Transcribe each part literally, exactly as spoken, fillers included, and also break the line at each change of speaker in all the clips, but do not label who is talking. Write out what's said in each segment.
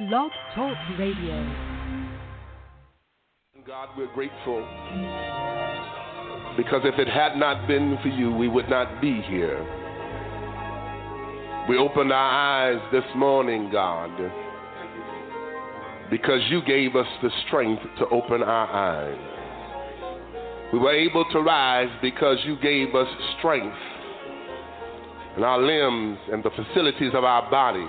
Blog Talk Radio.
God, we're grateful because if it had not been for you, we would not be here. We opened our eyes this morning, God, because you gave us the strength to open our eyes. We were able to rise because you gave us strength in our limbs and the facilities of our body.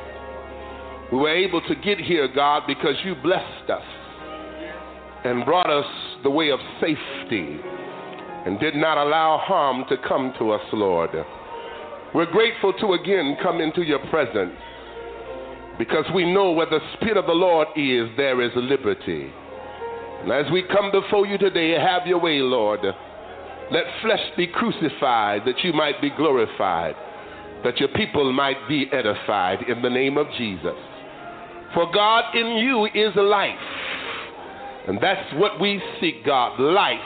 We were able to get here, God, because you blessed us and brought us the way of safety and did not allow harm to come to us, Lord. We're grateful to again come into your presence because we know where the Spirit of the Lord is, there is liberty. And as we come before you today, have your way, Lord. Let flesh be crucified that you might be glorified, that your people might be edified in the name of Jesus. For God, in you is life. And that's what we seek, God, life,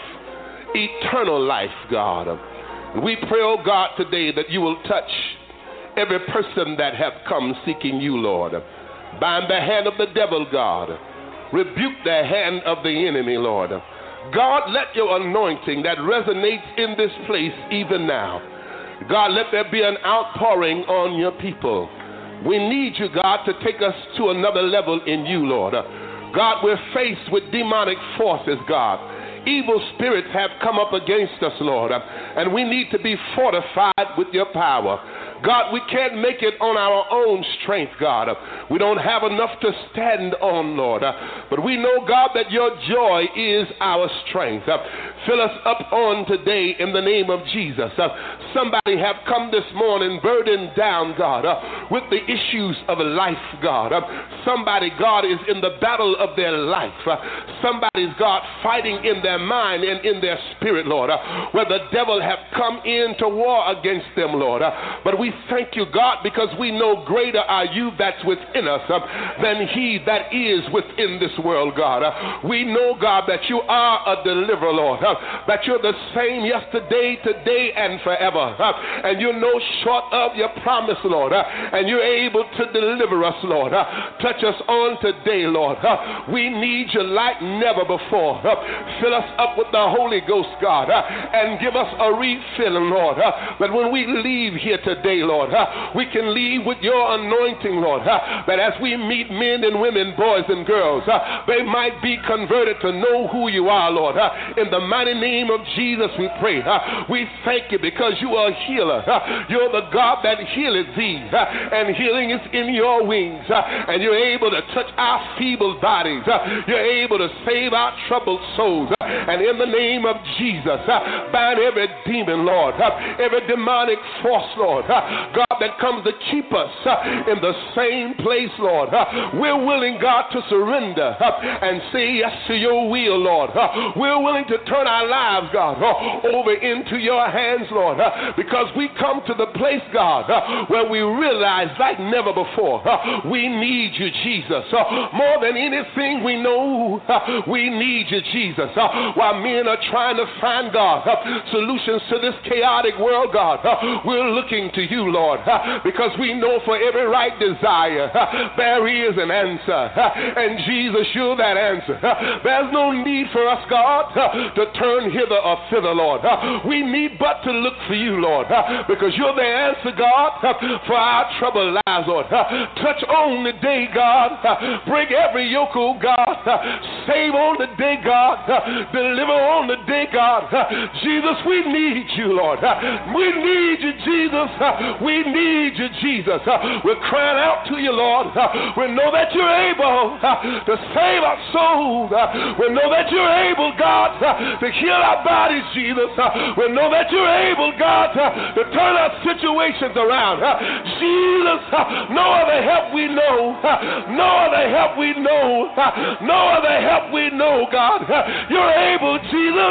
eternal life, God. And we pray, oh God, today that you will touch every person that have come seeking you, Lord. Bind the hand of the devil, God. Rebuke the hand of the enemy, Lord. God, let your anointing that resonates in this place even now, God, let there be an outpouring on your people. We need you, God, to take us to another level in you, Lord. God, we're faced with demonic forces, God. Evil spirits have come up against us, Lord, and we need to be fortified with your power. God, we can't make it on our own strength, God. We don't have enough to stand on, Lord. But we know, God, that your joy is our strength. Fill us up on today in the name of Jesus. Somebody have come this morning burdened down, God, with the issues of life, God. Somebody, God, is in the battle of their life. Somebody's, God, fighting in their mind and in their spirit, Lord, where the devil have come in to war against them, Lord. But we thank you, God, because we know greater are you that's within us uh, than he that is within this world, God. Uh, we know, God, that you are a deliverer, Lord, uh, that you're the same yesterday, today, and forever. Uh, and you're no short of your promise, Lord, uh, and you're able to deliver us, Lord. Uh, touch us on today, Lord. Uh, we need you like never before. Uh, fill us up with the Holy Ghost, God, uh, and give us a refilling, Lord, uh, that when we leave here today, Lord, uh, we can leave with your anointing, Lord, uh, that as we meet men and women, boys and girls, uh, they might be converted to know who you are, Lord. Uh, in the mighty name of Jesus we pray. Uh, we thank you because you are a healer. Uh, you're the God that healeth thee, uh, and healing is in your wings, uh, and you're able to touch our feeble bodies. Uh, you're able to save our troubled souls. Uh, and in the name of Jesus, uh, bind every demon, Lord, uh, every demonic force, Lord, uh, God, that comes to keep us uh, in the same place, Lord. Uh, we're willing, God, to surrender uh, and say yes to your will, Lord. Uh, we're willing to turn our lives, God, uh, over into your hands, Lord, uh, because we come to the place, God, uh, where we realize like never before, uh, we need you, Jesus. Uh, more than anything we know, uh, we need you, Jesus. Uh, while men are trying to find, God, uh, solutions to this chaotic world, God, uh, we're looking to you, Lord, uh, because we know for every right desire, uh, there is an answer. Uh, and Jesus, you're that answer. Uh, there's no need for us, God, uh, to turn hither or thither, Lord. Uh, we need but to look for you, Lord, uh, because you're the answer, God, uh, for our troubled lives, Lord. Uh, touch on the day, God. Uh, break every yoke, oh God. Uh, save on the day, God. Uh, deliver on the day, God. Uh, Jesus, we need you, Lord. Uh, we need you, Jesus. Uh, we need you, Jesus. Uh, we're crying out to you, Lord. Uh, we know that you're able uh, to save our souls. Uh, we know that you're able, God, uh, to heal our bodies, Jesus. Uh, we know that you're able, God, uh, to turn our situations around. Uh, Jesus, uh, no other help we know. Uh, no other help we know. Uh, no other help we know, God. Uh, you're able, Jesus.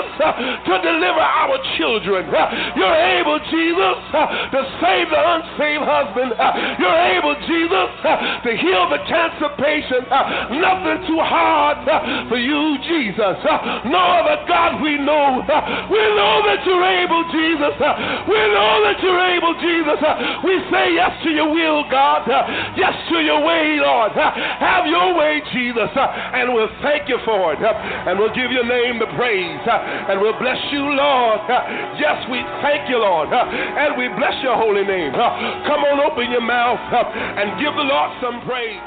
uh, to deliver our children. Uh, you're able, Jesus, uh, to save the unsaved husband. Uh, you're able, Jesus, uh, to heal the cancer patient. Uh, nothing too hard uh, for you, Jesus. Uh, no other God we know. Uh, we know that you're able, Jesus. Uh, we know that you're able, Jesus. Uh, we say yes to your will, God. Uh, yes to your way, Lord. Uh, have your way, Jesus. Uh, and we'll thank you for it. Uh, and we'll give your name the praise. Uh, and we'll bless you, Lord. Uh, yes, we thank you, Lord. Uh, and we bless your holy name. Uh, come on, open your mouth uh, and give the Lord some praise.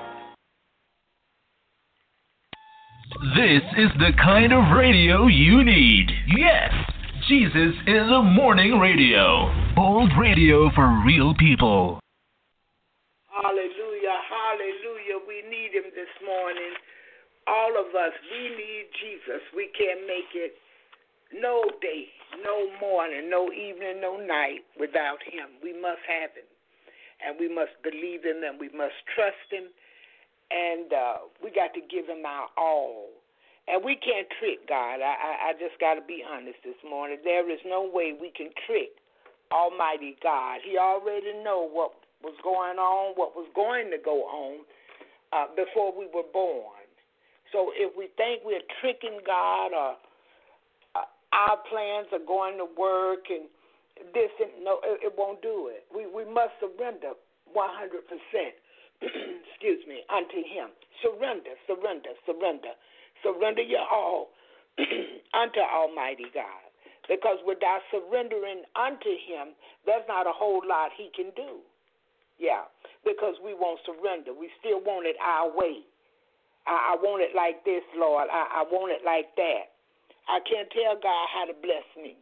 This is the kind of radio you need. Yes, Jesus is a morning radio. Bold radio for real people.
Hallelujah, hallelujah. We need him this morning. All of us, we need Jesus. We can't make it no day, no morning, no evening, no night without him. We must have him. And we must believe him and we must trust him. And uh, we got to give him our all. And we can't trick God. I, I, I just got to be honest this morning. There is no way we can trick Almighty God. He already know what was going on, what was going to go on uh, before we were born. So if we think we're tricking God or uh, our plans are going to work and this, and no, it, it won't do it. We, we must surrender one hundred percent. Excuse me, unto him. Surrender, surrender, surrender. Surrender your all unto Almighty God. Because without surrendering unto him, there's not a whole lot he can do. Yeah, because we won't surrender. We still want it our way. I, I want it like this, Lord. I, I want it like that. I can't tell God how to bless me.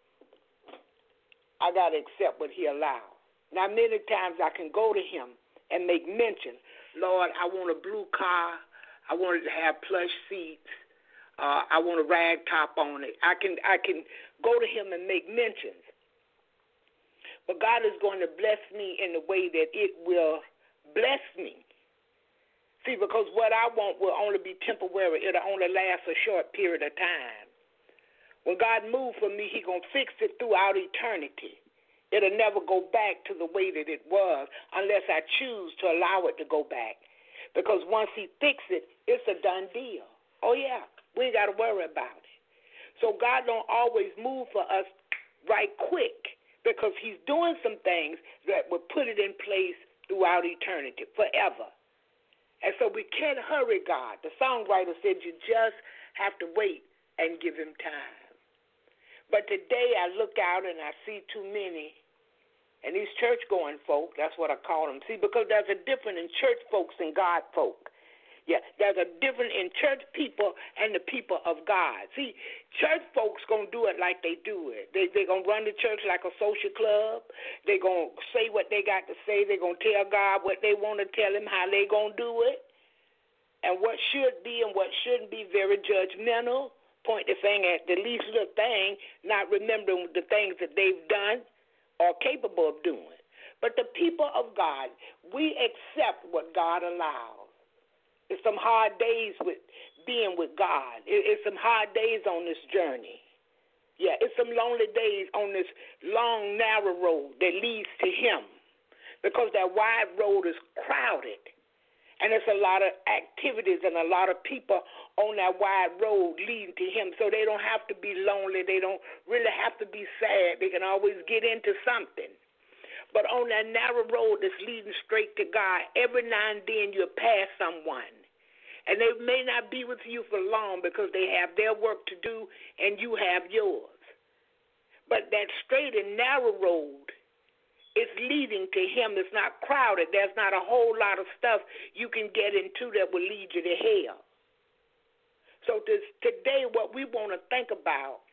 I got to accept what he allows. Now, many times I can go to him and make mention, Lord, I want a blue car. I want it to have plush seats. Uh, I want a rag top on it. I can I can go to him and make mentions. But God is going to bless me in the way that it will bless me. See, because what I want will only be temporary. It'll only last a short period of time. When God moves for me, he's going to fix it throughout eternity. It'll never go back to the way that it was unless I choose to allow it to go back. Because once he fixes it, it's a done deal. Oh, yeah, we ain't got to worry about it. So God don't always move for us right quick because he's doing some things that will put it in place throughout eternity, forever. And so we can't hurry God. The songwriter said you just have to wait and give him time. But today I look out and I see too many. And these church-going folk, that's what I call them. See, because there's a difference in church folks and God folk. Yeah, there's a difference in church people and the people of God. See, church folks going to do it like they do it. They, they're going to run the church like a social club. They're going to say what they got to say. They're going to tell God what they want to tell him, how they going to do it, and what should be and what shouldn't be, very judgmental. Point the finger at the least little thing, not remembering the things that they've done or capable of doing. But the people of God, we accept what God allows. It's some hard days with being with God. It's some hard days on this journey. Yeah, it's some lonely days on this long, narrow road that leads to him. Because that wide road is crowded. And there's a lot of activities and a lot of people on that wide road leading to him. So they don't have to be lonely. They don't really have to be sad. They can always get into something. But on that narrow road that's leading straight to God, every now and then you'll pass someone. And they may not be with you for long because they have their work to do and you have yours. But that straight and narrow road is leading to him. It's not crowded. There's not a whole lot of stuff you can get into that will lead you to hell. So this, today what we want to think about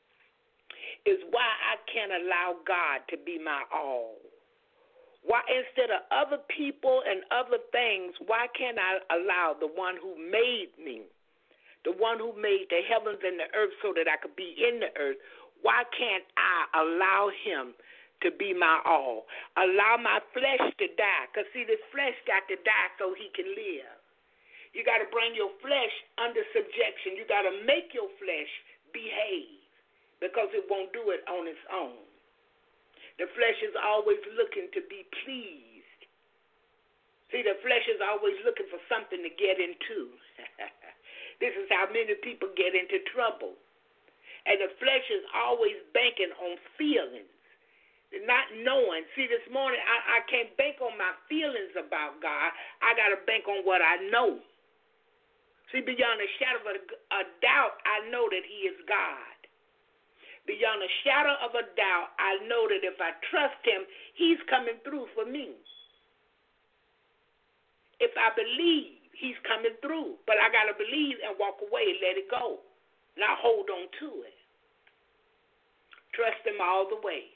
is why I can't allow God to be my all. Why, instead of other people and other things, why can't I allow the one who made me, the one who made the heavens and the earth so that I could be in the earth, why can't I allow him to be my all? Allow my flesh to die. Because, see, this flesh got to die so he can live. You got to bring your flesh under subjection. You got to make your flesh behave because it won't do it on its own. The flesh is always looking to be pleased. See, the flesh is always looking for something to get into. This is how many people get into trouble. And the flesh is always banking on feelings, not knowing. See, this morning, I, I can't bank on my feelings about God. I got to bank on what I know. See, beyond a shadow of a, a doubt, I know that he is God. Beyond a shadow of a doubt, I know that if I trust him, he's coming through for me. If I believe, he's coming through. But I got to believe and walk away and let it go, not hold on to it. Trust him all the way.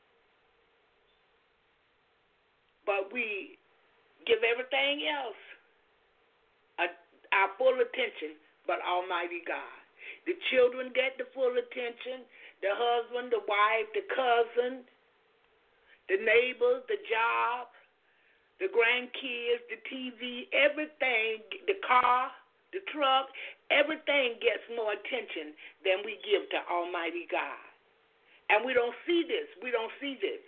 But we give everything else a, our full attention but Almighty God. The children get the full attention, the husband, the wife, the cousin, the neighbors, the job, the grandkids, the T V, everything, the car, the truck, everything gets more attention than we give to Almighty God. And we don't see this. We don't see this.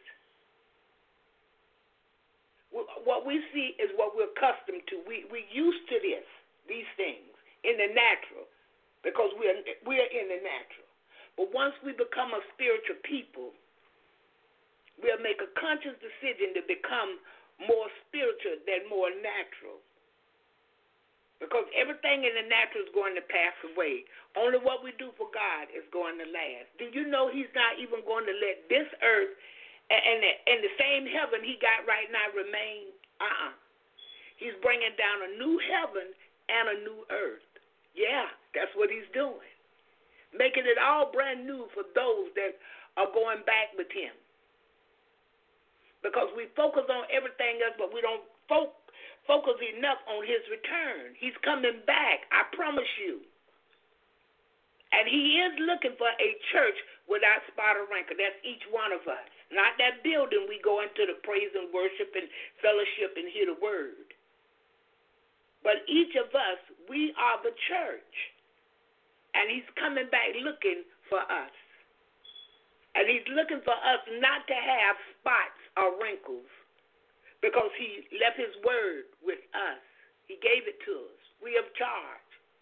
What we see is what we're accustomed to. We, we're used to this, these things, in the natural, because we're, we're in the natural. But once we become a spiritual people, we'll make a conscious decision to become more spiritual than more natural. Because everything in the natural is going to pass away. Only what we do for God is going to last. Do you know he's not even going to let this earth and the, and the same heaven he got right now remain? Uh-uh. He's bringing down a new heaven and a new earth. Yeah, that's what he's doing. Making it all brand new for those that are going back with him. Because we focus on everything else, but we don't fo- focus enough on his return. He's coming back, I promise you. And he is looking for a church without spot or wrinkle. That's each one of us. Not that building we go into to praise and worship and fellowship and hear the word. But each of us, we are the church. And he's coming back looking for us. And he's looking for us not to have spots or wrinkles because he left his word with us. He gave it to us free of charge.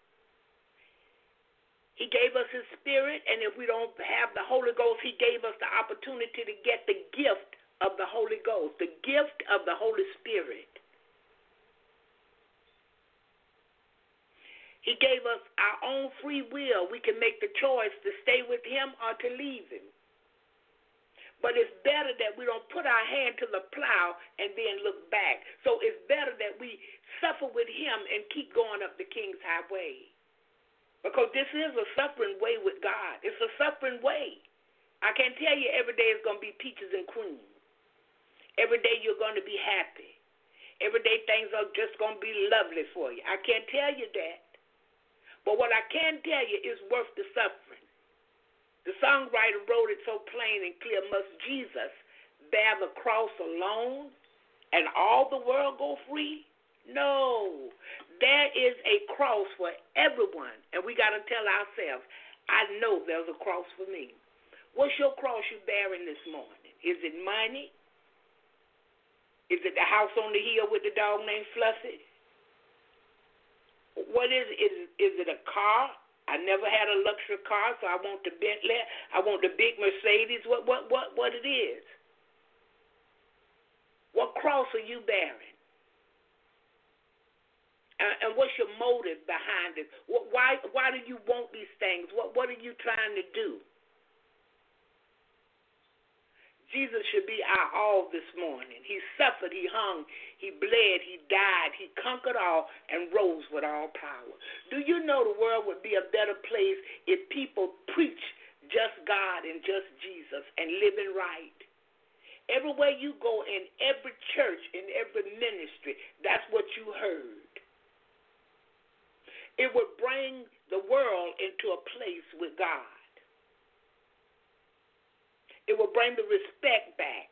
He gave us his spirit, and if we don't have the Holy Ghost, he gave us the opportunity to get the gift of the Holy Ghost, the gift of the Holy Spirit. He gave us our own free will. We can make the choice to stay with him or to leave him. But it's better that we don't put our hand to the plow and then look back. So it's better that we suffer with him and keep going up the King's highway. Because this is a suffering way with God. It's a suffering way. I can't tell you every day is going to be peaches and cream. Every day you're going to be happy. Every day things are just going to be lovely for you. I can't tell you that. But what I can tell you is worth the suffering. The songwriter wrote it so plain and clear. Must Jesus bear the cross alone and all the world go free? No. There is a cross for everyone. And we got to tell ourselves, I know there's a cross for me. What's your cross you bearing this morning? Is it money? Is it the house on the hill with the dog named Fluffy? What is it? Is, is it a car? I never had a luxury car, so I want the Bentley. I want the big Mercedes. What, what, what, what it is? What cross are you bearing? Uh, and what's your motive behind it? What, why, why do you want these things? What, what are you trying to do? Jesus should be our all this morning. He suffered, he hung, he bled, he died, he conquered all and rose with all power. Do you know the world would be a better place if people preach just God and just Jesus and living right? Everywhere you go, in every church, in every ministry, that's what you heard. It would bring the world into a place with God. It will bring the respect back.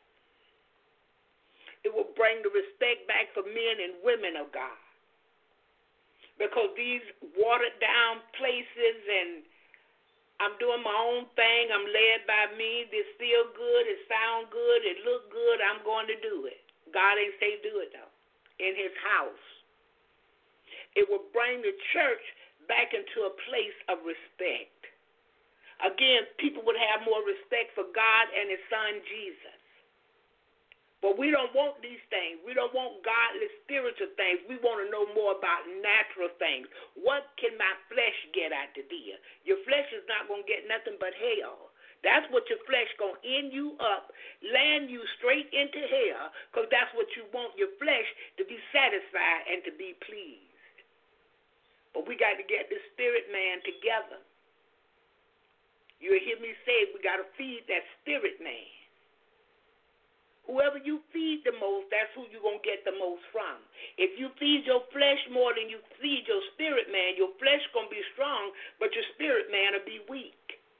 It will bring the respect back for men and women of God. Because these watered down places and I'm doing my own thing. I'm led by me. This feel good. It sound good. It look good. I'm going to do it. God ain't say do it, though, in his house. It will bring the church back into a place of respect. Again, people would have more respect for God and his son, Jesus. But we don't want these things. We don't want godly spiritual things. We want to know more about natural things. What can my flesh get out the deal? Your flesh is not going to get nothing but hell. That's what your flesh going to end you up, land you straight into hell, because that's what you want, your flesh to be satisfied and to be pleased. But we got to get the spirit man together. You'll hear me say we got to feed that spirit man. Whoever you feed the most, that's who you're going to get the most from. If you feed your flesh more than you feed your spirit man, your flesh going to be strong, but your spirit man will be weak.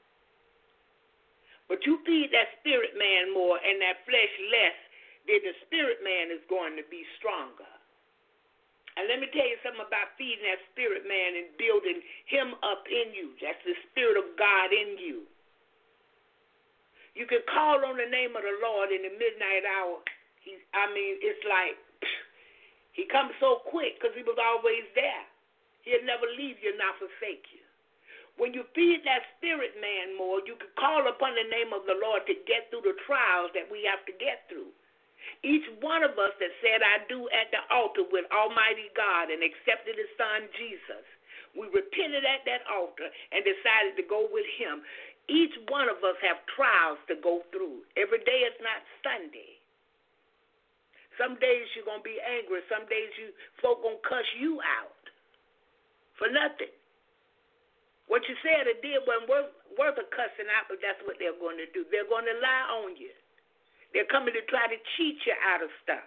But you feed that spirit man more and that flesh less, then the spirit man is going to be stronger. And let me tell you something about feeding that spirit man and building him up in you. That's the spirit of God in you. You can call on the name of the Lord in the midnight hour. He, I mean, it's like he comes so quick because he was always there. He'll never leave you, not forsake you. When you feed that spirit man more, you can call upon the name of the Lord to get through the trials that we have to get through. Each one of us that said, I do at the altar with Almighty God and accepted his son Jesus, we repented at that altar and decided to go with him. Each one of us have trials to go through. Every day is not Sunday. Some days you're going to be angry. Some days you folk going to cuss you out for nothing. What you said or did wasn't worth, worth a cussing out, but that's what they're going to do. They're going to lie on you. They're coming to try to cheat you out of stuff.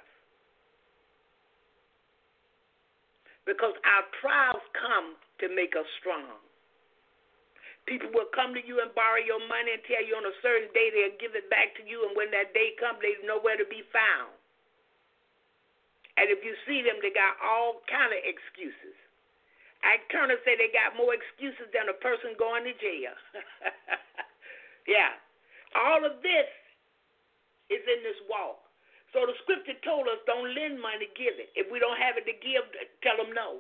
Because our trials come to make us strong. People will come to you and borrow your money and tell you on a certain day they'll give it back to you, and when that day comes, there's nowhere to be found. And if you see them, they got all kind of excuses. Ike Turner said they got more excuses than a person going to jail. Yeah. All of this is in this walk. So the scripture told us don't lend money, give it. If we don't have it to give, tell them no.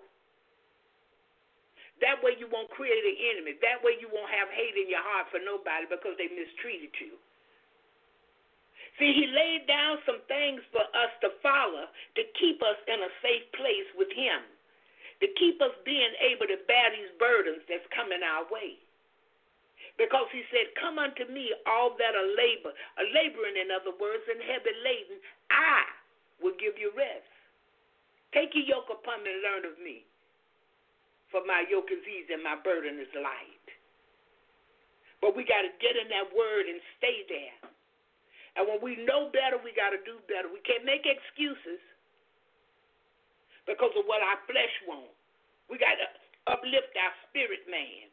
That way you won't create an enemy. That way you won't have hate in your heart for nobody because they mistreated you. See, he laid down some things for us to follow to keep us in a safe place with him, to keep us being able to bear these burdens that's coming our way. Because he said, come unto me, all that are labor, are laboring, in other words, and heavy laden, I will give you rest. Take your yoke upon me and learn of me. For my yoke is easy and my burden is light. But we got to get in that word and stay there. And when we know better, we got to do better. We can't make excuses because of what our flesh wants. We got to uplift our spirit man.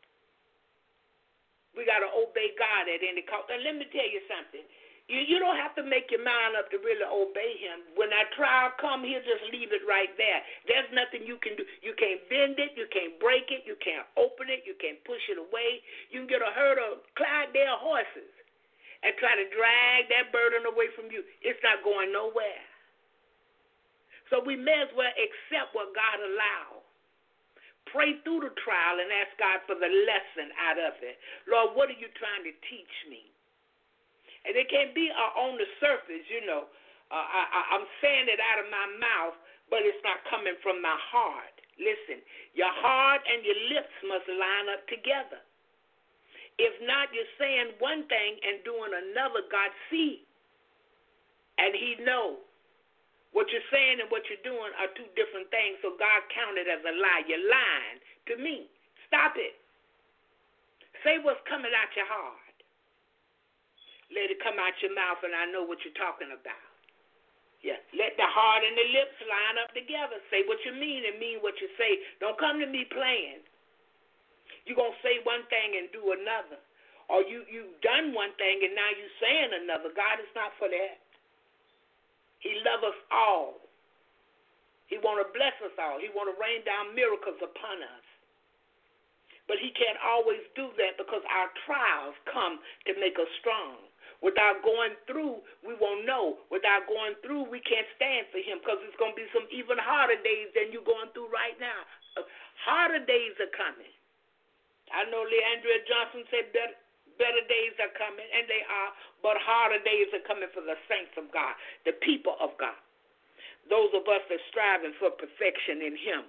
We got to obey God at any cost. And let me tell you something. You, you don't have to make your mind up to really obey him. When that trial comes, he'll just leave it right there. There's nothing you can do. You can't bend it. You can't break it. You can't open it. You can't push it away. You can get a herd of Clydesdale horses and try to drag that burden away from you. It's not going nowhere. So we may as well accept what God allows. Pray through the trial and ask God for the lesson out of it. Lord, what are you trying to teach me? And it can't be uh, on the surface, you know. Uh, I, I, I'm saying it out of my mouth, but it's not coming from my heart. Listen, your heart and your lips must line up together. If not, you're saying one thing and doing another. God sees, and he knows. What you're saying and what you're doing are two different things, so God counted as a lie. You're lying to me. Stop it. Say what's coming out your heart. Let it come out your mouth, and I know what you're talking about. Yeah. Let the heart and the lips line up together. Say what you mean and mean what you say. Don't come to me playing. You're going to say one thing and do another. Or you, you've done one thing, and now you're saying another. God is not for that. He loves us all. He want to bless us all. He want to rain down miracles upon us. But he can't always do that because our trials come to make us strong. Without going through, we won't know. Without going through, we can't stand for him because it's going to be some even harder days than you're going through right now. Uh, harder days are coming. I know Leandria Johnson said better, better days are coming, and they are, but harder days are coming for the saints of God, the people of God, those of us that are striving for perfection in him.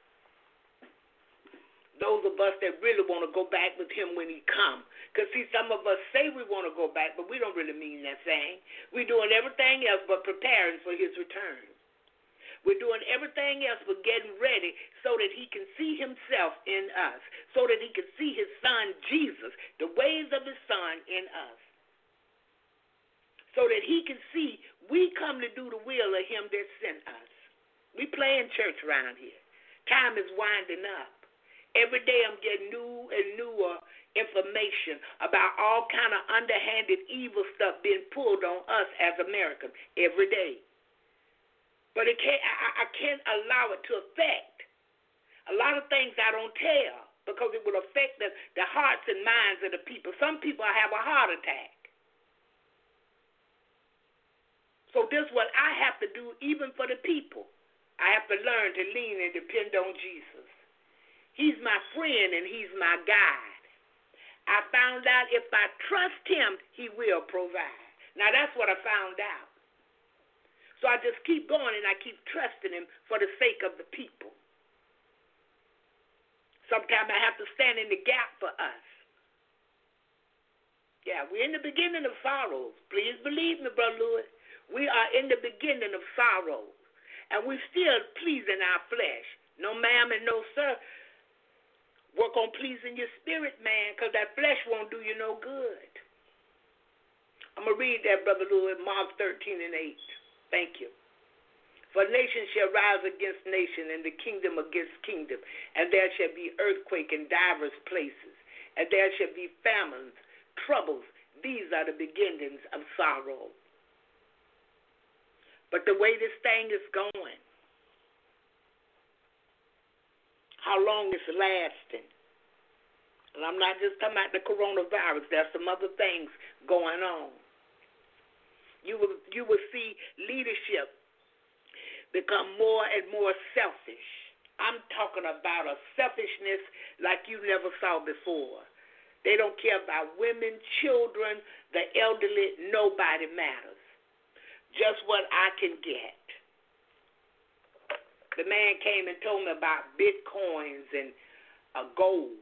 Those of us that really want to go back with him when he comes. Because, see, some of us say we want to go back, but we don't really mean that thing. We're doing everything else but preparing for his return. We're doing everything else but getting ready so that he can see himself in us, so that he can see his son, Jesus, the ways of his son in us, so that he can see we come to do the will of him that sent us. We playing church around here. Time is winding up. Every day I'm getting new and newer information about all kind of underhanded evil stuff being pulled on us as Americans every day. But it can't, I, I can't allow it to affect. A lot of things I don't tell because it will affect the, the hearts and minds of the people. Some people have a heart attack. So this is what I have to do even for the people. I have to learn to lean and depend on Jesus. He's my friend and he's my guide. I found out if I trust him, he will provide. Now, that's what I found out. So I just keep going and I keep trusting him for the sake of the people. Sometimes I have to stand in the gap for us. Yeah, we're in the beginning of sorrows. Please believe me, Brother Lewis. We are in the beginning of sorrows. And we're still pleasing our flesh. No, ma'am, and no, sir. Work on pleasing your spirit, man, because that flesh won't do you no good. I'm going to read that, Brother Lewis, Mark thirteen and eight. Thank you. For nation shall rise against nation, and the kingdom against kingdom, and there shall be earthquake in divers places, and there shall be famines, troubles. These are the beginnings of sorrow. But the way this thing is going, how long it's lasting. And I'm not just talking about the coronavirus. There's some other things going on. You will, you will see leadership become more and more selfish. I'm talking about a selfishness like you never saw before. They don't care about women, children, the elderly. Nobody matters. Just what I can get. The man came and told me about bitcoins and uh, gold.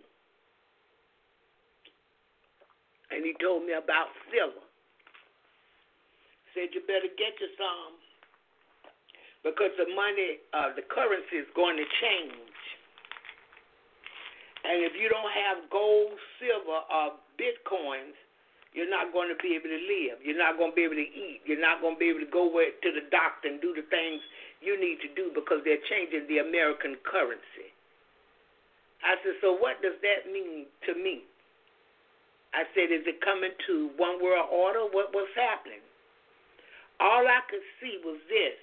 And he told me about silver. Said you better get you some because the money, uh, the currency is going to change. And if you don't have gold, silver, or bitcoins, you're not going to be able to live. You're not going to be able to eat. You're not going to be able to go to the doctor and do the things you need to do because they're changing the American currency. I said, so what does that mean to me? I said, is it coming to one world order? What was happening? All I could see was this.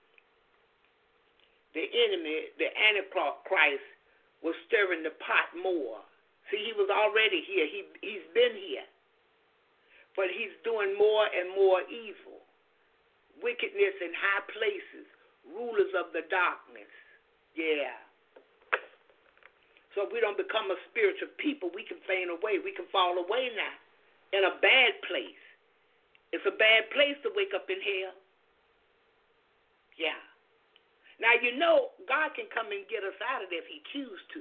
The enemy, the Antichrist, was stirring the pot more. See, he was already here. He, he's been here. But he's doing more and more evil. Wickedness in high places. Rulers of the darkness. Yeah. So if we don't become a spiritual people, we can faint away. We can fall away now in a bad place. It's a bad place to wake up in hell. Yeah. Now, you know, God can come and get us out of there if he chooses to.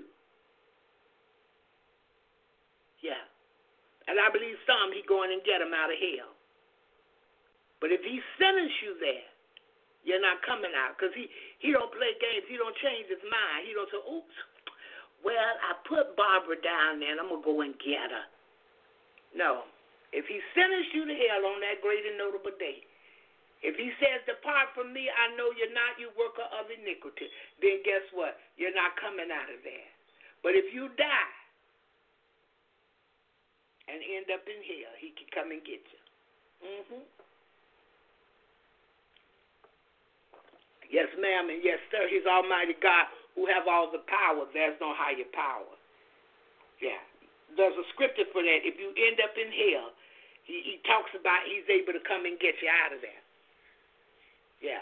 Yeah. And I believe some, he going and get them out of hell. But if he sentenced you there, you're not coming out because he, he don't play games. He don't change his mind. He don't say, oops, well, I put Barbara down there and I'm going to go and get her. No. If he sentenced you to hell on that great and notable day, if he says, depart from me, I know you're not, you worker of iniquity, then guess what? You're not coming out of there. But if you die and end up in hell, he can come and get you. Mm-hmm. Yes, ma'am, and yes, sir. He's Almighty God who have all the power. There's no higher power. Yeah. There's a scripture for that. If you end up in hell, he, he talks about he's able to come and get you out of there. Yeah.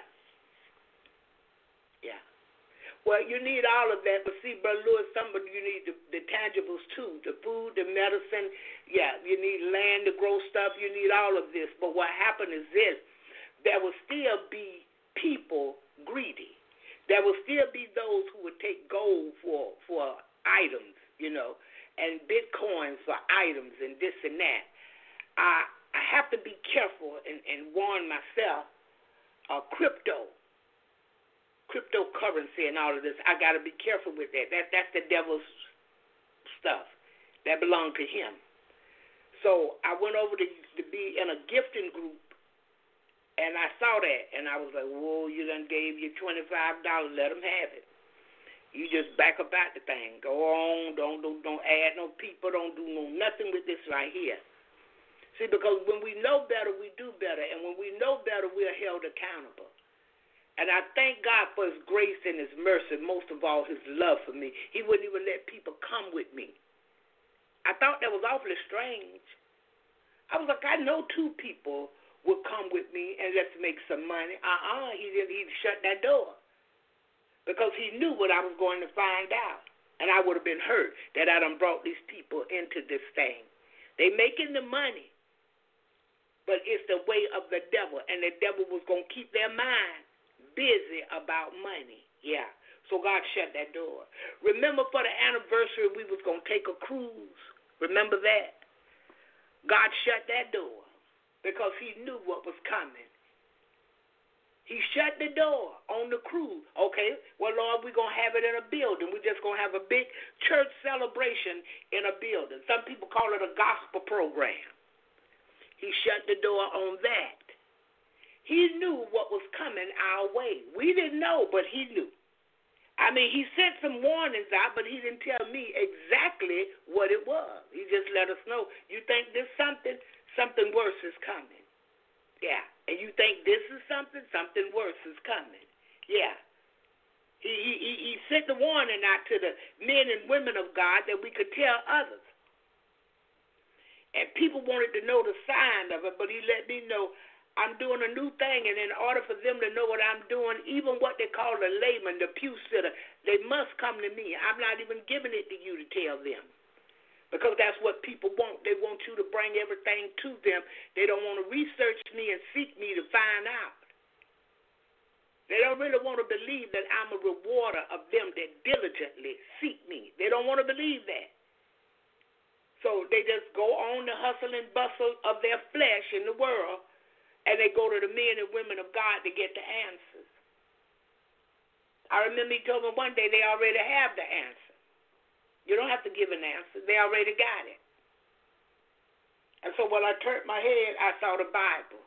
Yeah. Well, you need all of that, but see, Brother Lewis, some of you need the, the tangibles too, the food, the medicine. Yeah, you need land to grow stuff. You need all of this. But what happened is this. There will still be people greedy. There will still be those who would take gold for for items, you know, and Bitcoins for items and this and that. I I have to be careful and, and warn myself. Uh, crypto, cryptocurrency, and all of this. I got to be careful with that. That that's the devil's stuff. That belonged to him. So I went over to to be in a gifting group. And I saw that, and I was like, whoa, you done gave you twenty-five dollars, let them have it. You just back up out the thing. Go on, don't, don't, don't add no people, don't do no nothing with this right here. See, because when we know better, we do better. And when we know better, we are held accountable. And I thank God for his grace and his mercy, most of all his love for me. He wouldn't even let people come with me. I thought that was awfully strange. I was like, I know two people would come with me and let's make some money. Uh-uh, he didn't he shut that door because he knew what I was going to find out. And I would have been hurt that I done brought these people into this thing. They making the money, but it's the way of the devil, and the devil was going to keep their mind busy about money. Yeah, so God shut that door. Remember for the anniversary we was going to take a cruise. Remember that? God shut that door. Because he knew what was coming. He shut the door on the cruise. Okay, well, Lord, we're going to have it in a building. We're just going to have a big church celebration in a building. Some people call it a gospel program. He shut the door on that. He knew what was coming our way. We didn't know, but he knew. I mean, he sent some warnings out, but he didn't tell me exactly what it was. He just let us know, you think this something? Something worse is coming. Yeah. And you think this is something? Something worse is coming. Yeah. He, he, he sent the warning out to the men and women of God that we could tell others. And people wanted to know the sign of it, but he let me know I'm doing a new thing, and in order for them to know what I'm doing, even what they call the layman, the pew sitter, they must come to me. I'm not even giving it to you to tell them. Because that's what people want. They want you to bring everything to them. They don't want to research me and seek me to find out. They don't really want to believe that I'm a rewarder of them that diligently seek me. They don't want to believe that. So they just go on the hustle and bustle of their flesh in the world, and they go to the men and women of God to get the answers. I remember he told me one day they already have the answer. You don't have to give an answer. They already got it. And so when I turned my head, I saw the Bible.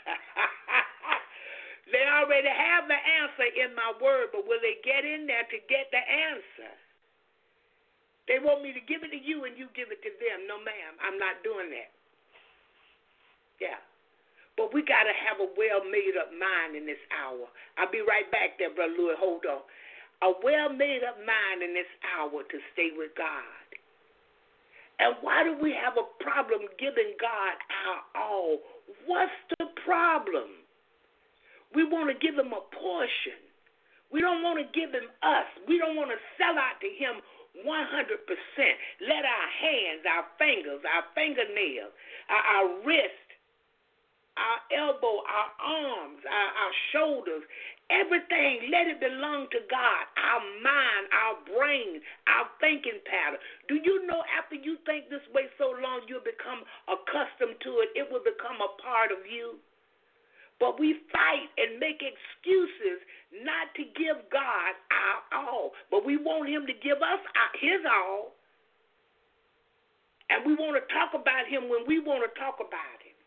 They already have the answer in my word, but will they get in there to get the answer? They want me to give it to you and you give it to them. No, ma'am, I'm not doing that. Yeah. But we got to have a well-made-up mind in this hour. I'll be right back there, Brother Louis. Hold on. A well-made-up mind in this hour to stay with God. And why do we have a problem giving God our all? What's the problem? We want to give him a portion. We don't want to give him us. We don't want to sell out to him one hundred percent. Let our hands, our fingers, our fingernails, our, our wrist, our elbow, our arms, our, our shoulders, everything, let it belong to God. Our mind, our brain, our thinking pattern. Do you know after you think this way so long, you'll become accustomed to it. It will become a part of you. But we fight and make excuses not to give God our all. But we want him to give us his all. And we want to talk about him when we want to talk about him.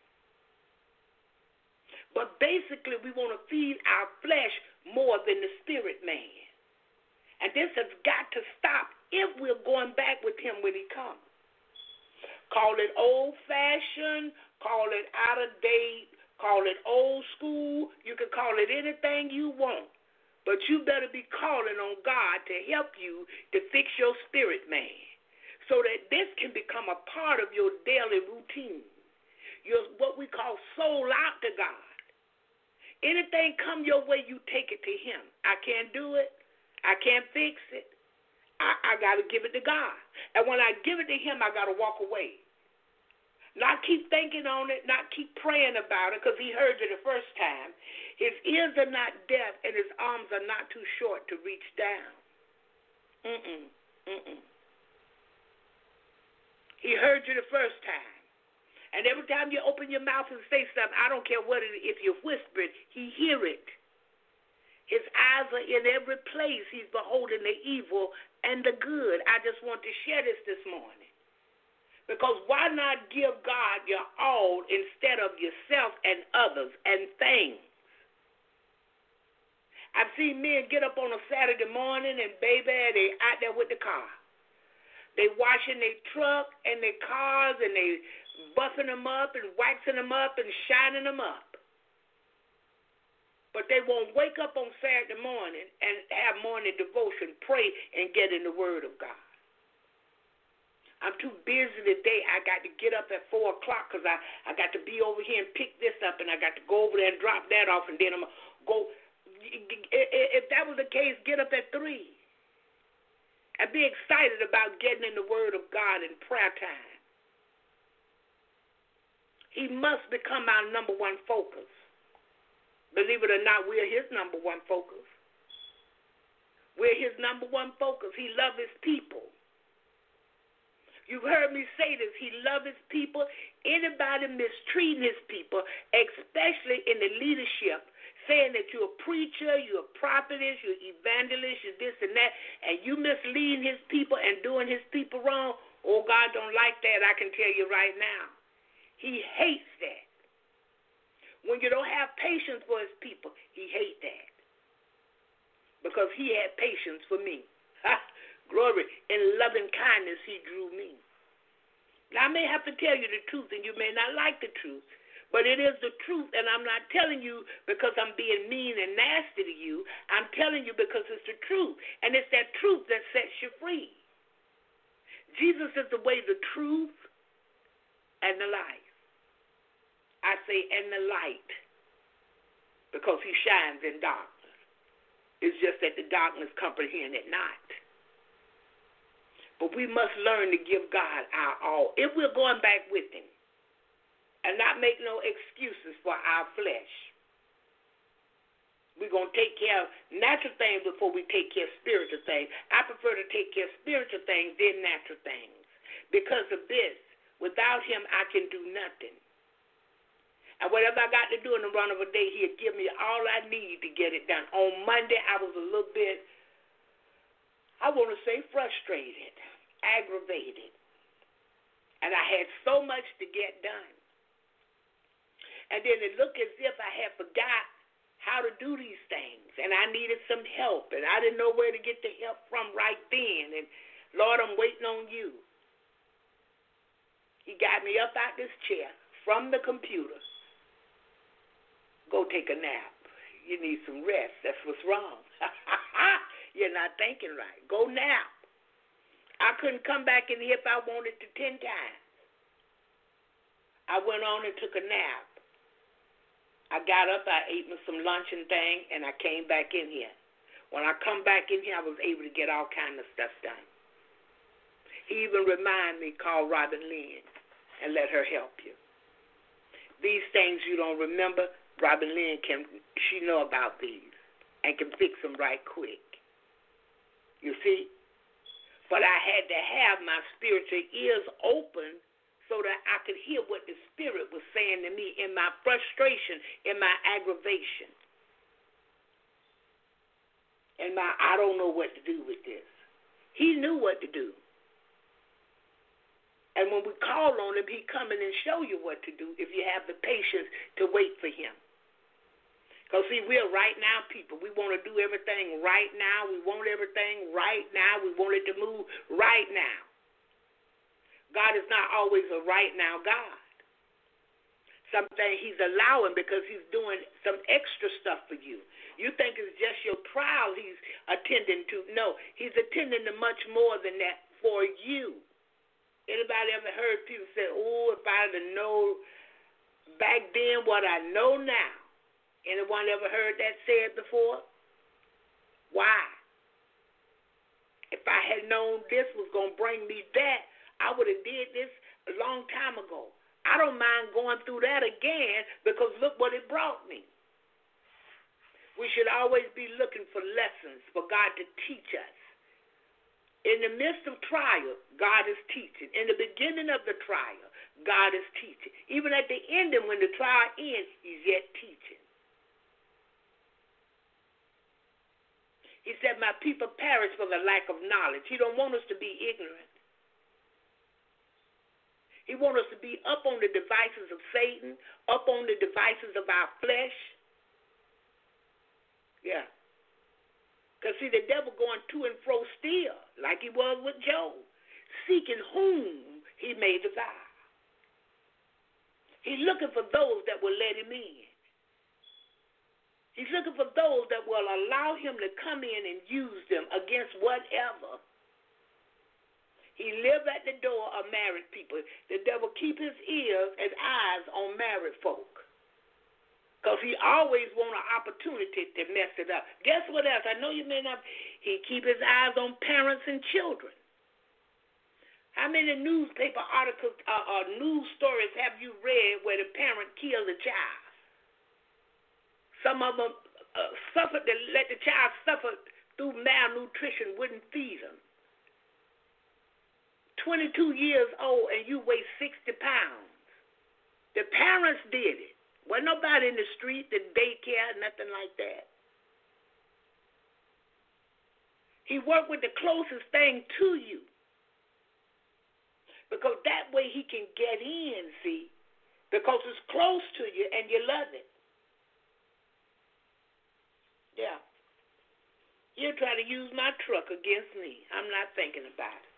But basically, we want to feed our flesh more than the spirit man. And this has got to stop if we're going back with him when he comes. Call it old-fashioned, call it out of date, call it old school. You can call it anything you want. But you better be calling on God to help you to fix your spirit man. so that this can become a part of your daily routine. Your what we call soul out to God. Anything come your way, you take it to him. I can't do it. I can't fix it. I, I got to give it to God. And when I give it to him, I got to walk away. Not keep thinking on it, not keep praying about it, because he heard you the first time. His ears are not deaf, and his arms are not too short to reach down. Mm-mm, mm-mm. He heard you the first time. And every time you open your mouth and say something, I don't care what it is, if you whisper it, he hear it. His eyes are in every place. He's beholding the evil and the good. I just want to share this this morning. Because why not give God your all instead of yourself and others and things? I've seen men get up on a Saturday morning and baby, they out there with the car. They washing their truck and their cars and they buffing them up and waxing them up and shining them up. But they won't wake up on Saturday morning and have morning devotion, pray, and get in the Word of God. I'm too busy today. I got to get up at four o'clock because I, I got to be over here and pick this up, and I got to go over there and drop that off, and then I'm going to go. If that was the case, get up at three. And be excited about getting in the Word of God in prayer time. He must become our number one focus. Believe it or not, we're his number one focus. We're his number one focus. He loves his people. You've heard me say this. He loves his people. Anybody mistreating his people, especially in the leadership, saying that you're a preacher, you're a prophetess, you're evangelist, you're this and that, and you misleading his people and doing his people wrong, oh, God don't like that, I can tell you right now. He hates that. When you don't have patience for his people, he hates that. Because he had patience for me. Glory. In loving kindness, he drew me. Now, I may have to tell you the truth, and you may not like the truth, but it is the truth, and I'm not telling you because I'm being mean and nasty to you. I'm telling you because it's the truth, and it's that truth that sets you free. Jesus is the way, the truth, and the life. I say, and the light, because he shines in darkness. It's just that the darkness comprehend it not. But we must learn to give God our all. If we're going back with him and not make no excuses for our flesh, we're going to take care of natural things before we take care of spiritual things. I prefer to take care of spiritual things than natural things. Because of this, without him, I can do nothing. And whatever I got to do in the run of a day, he'll give me all I need to get it done. On Monday, I was a little bit, I want to say frustrated, aggravated. And I had so much to get done. And then it looked as if I had forgot how to do these things. And I needed some help. And I didn't know where to get the help from right then. And Lord, I'm waiting on you. He got me up out this chair from the computer. Go take a nap. You need some rest. That's what's wrong. You're not thinking right. Go nap. I couldn't come back in here if I wanted to ten times. I went on and took a nap. I got up, I ate me some lunch and thing, and I came back in here. When I come back in here, I was able to get all kind of stuff done. He even reminded me, call Robin Lynn and let her help you. These things you don't remember, Robin Lynn, can she know about these and can fix them right quick. You see? But I had to have my spiritual ears open so that I could hear what the Spirit was saying to me in my frustration, in my aggravation, in my I don't know what to do with this. He knew what to do. And when we call on him, he come in and show you what to do if you have the patience to wait for him. Because, see, we're right now people. We want to do everything right now. We want everything right now. We want it to move right now. God is not always a right now God. Something he's allowing because he's doing some extra stuff for you. You think it's just your trial he's attending to. No, he's attending to much more than that for you. Anybody ever heard people say, oh, if I'd have known back then what I know now? Anyone ever heard that said before? Why? If I had known this was going to bring me that, I would have did this a long time ago. I don't mind going through that again because look what it brought me. We should always be looking for lessons for God to teach us. In the midst of trial, God is teaching. In the beginning of the trial, God is teaching. Even at the ending, when the trial ends, he's yet teaching. He said, my people perish for the lack of knowledge. He don't want us to be ignorant. He wants us to be up on the devices of Satan, up on the devices of our flesh. Yeah. Because, see, the devil going to and fro still, like he was with Job, seeking whom he may devour. He's looking for those that will let him in. He's looking for those that will allow him to come in and use them against whatever. He lives at the door of married people. The devil keep his ears and eyes on married folk. Because he always want an opportunity to mess it up. Guess what else? I know you may not. He keep his eyes on parents and children. How many newspaper articles or uh, uh, news stories have you read where the parent killed a child? Some of them uh, suffered, to let the child suffer through malnutrition, wouldn't feed them. twenty-two years old and you weigh sixty pounds. The parents did it. Wasn't nobody in the street, the daycare, nothing like that. He worked with the closest thing to you. Because that way he can get in, see? Because it's close to you and you love it. Yeah. He'll try to use my truck against me. I'm not thinking about it.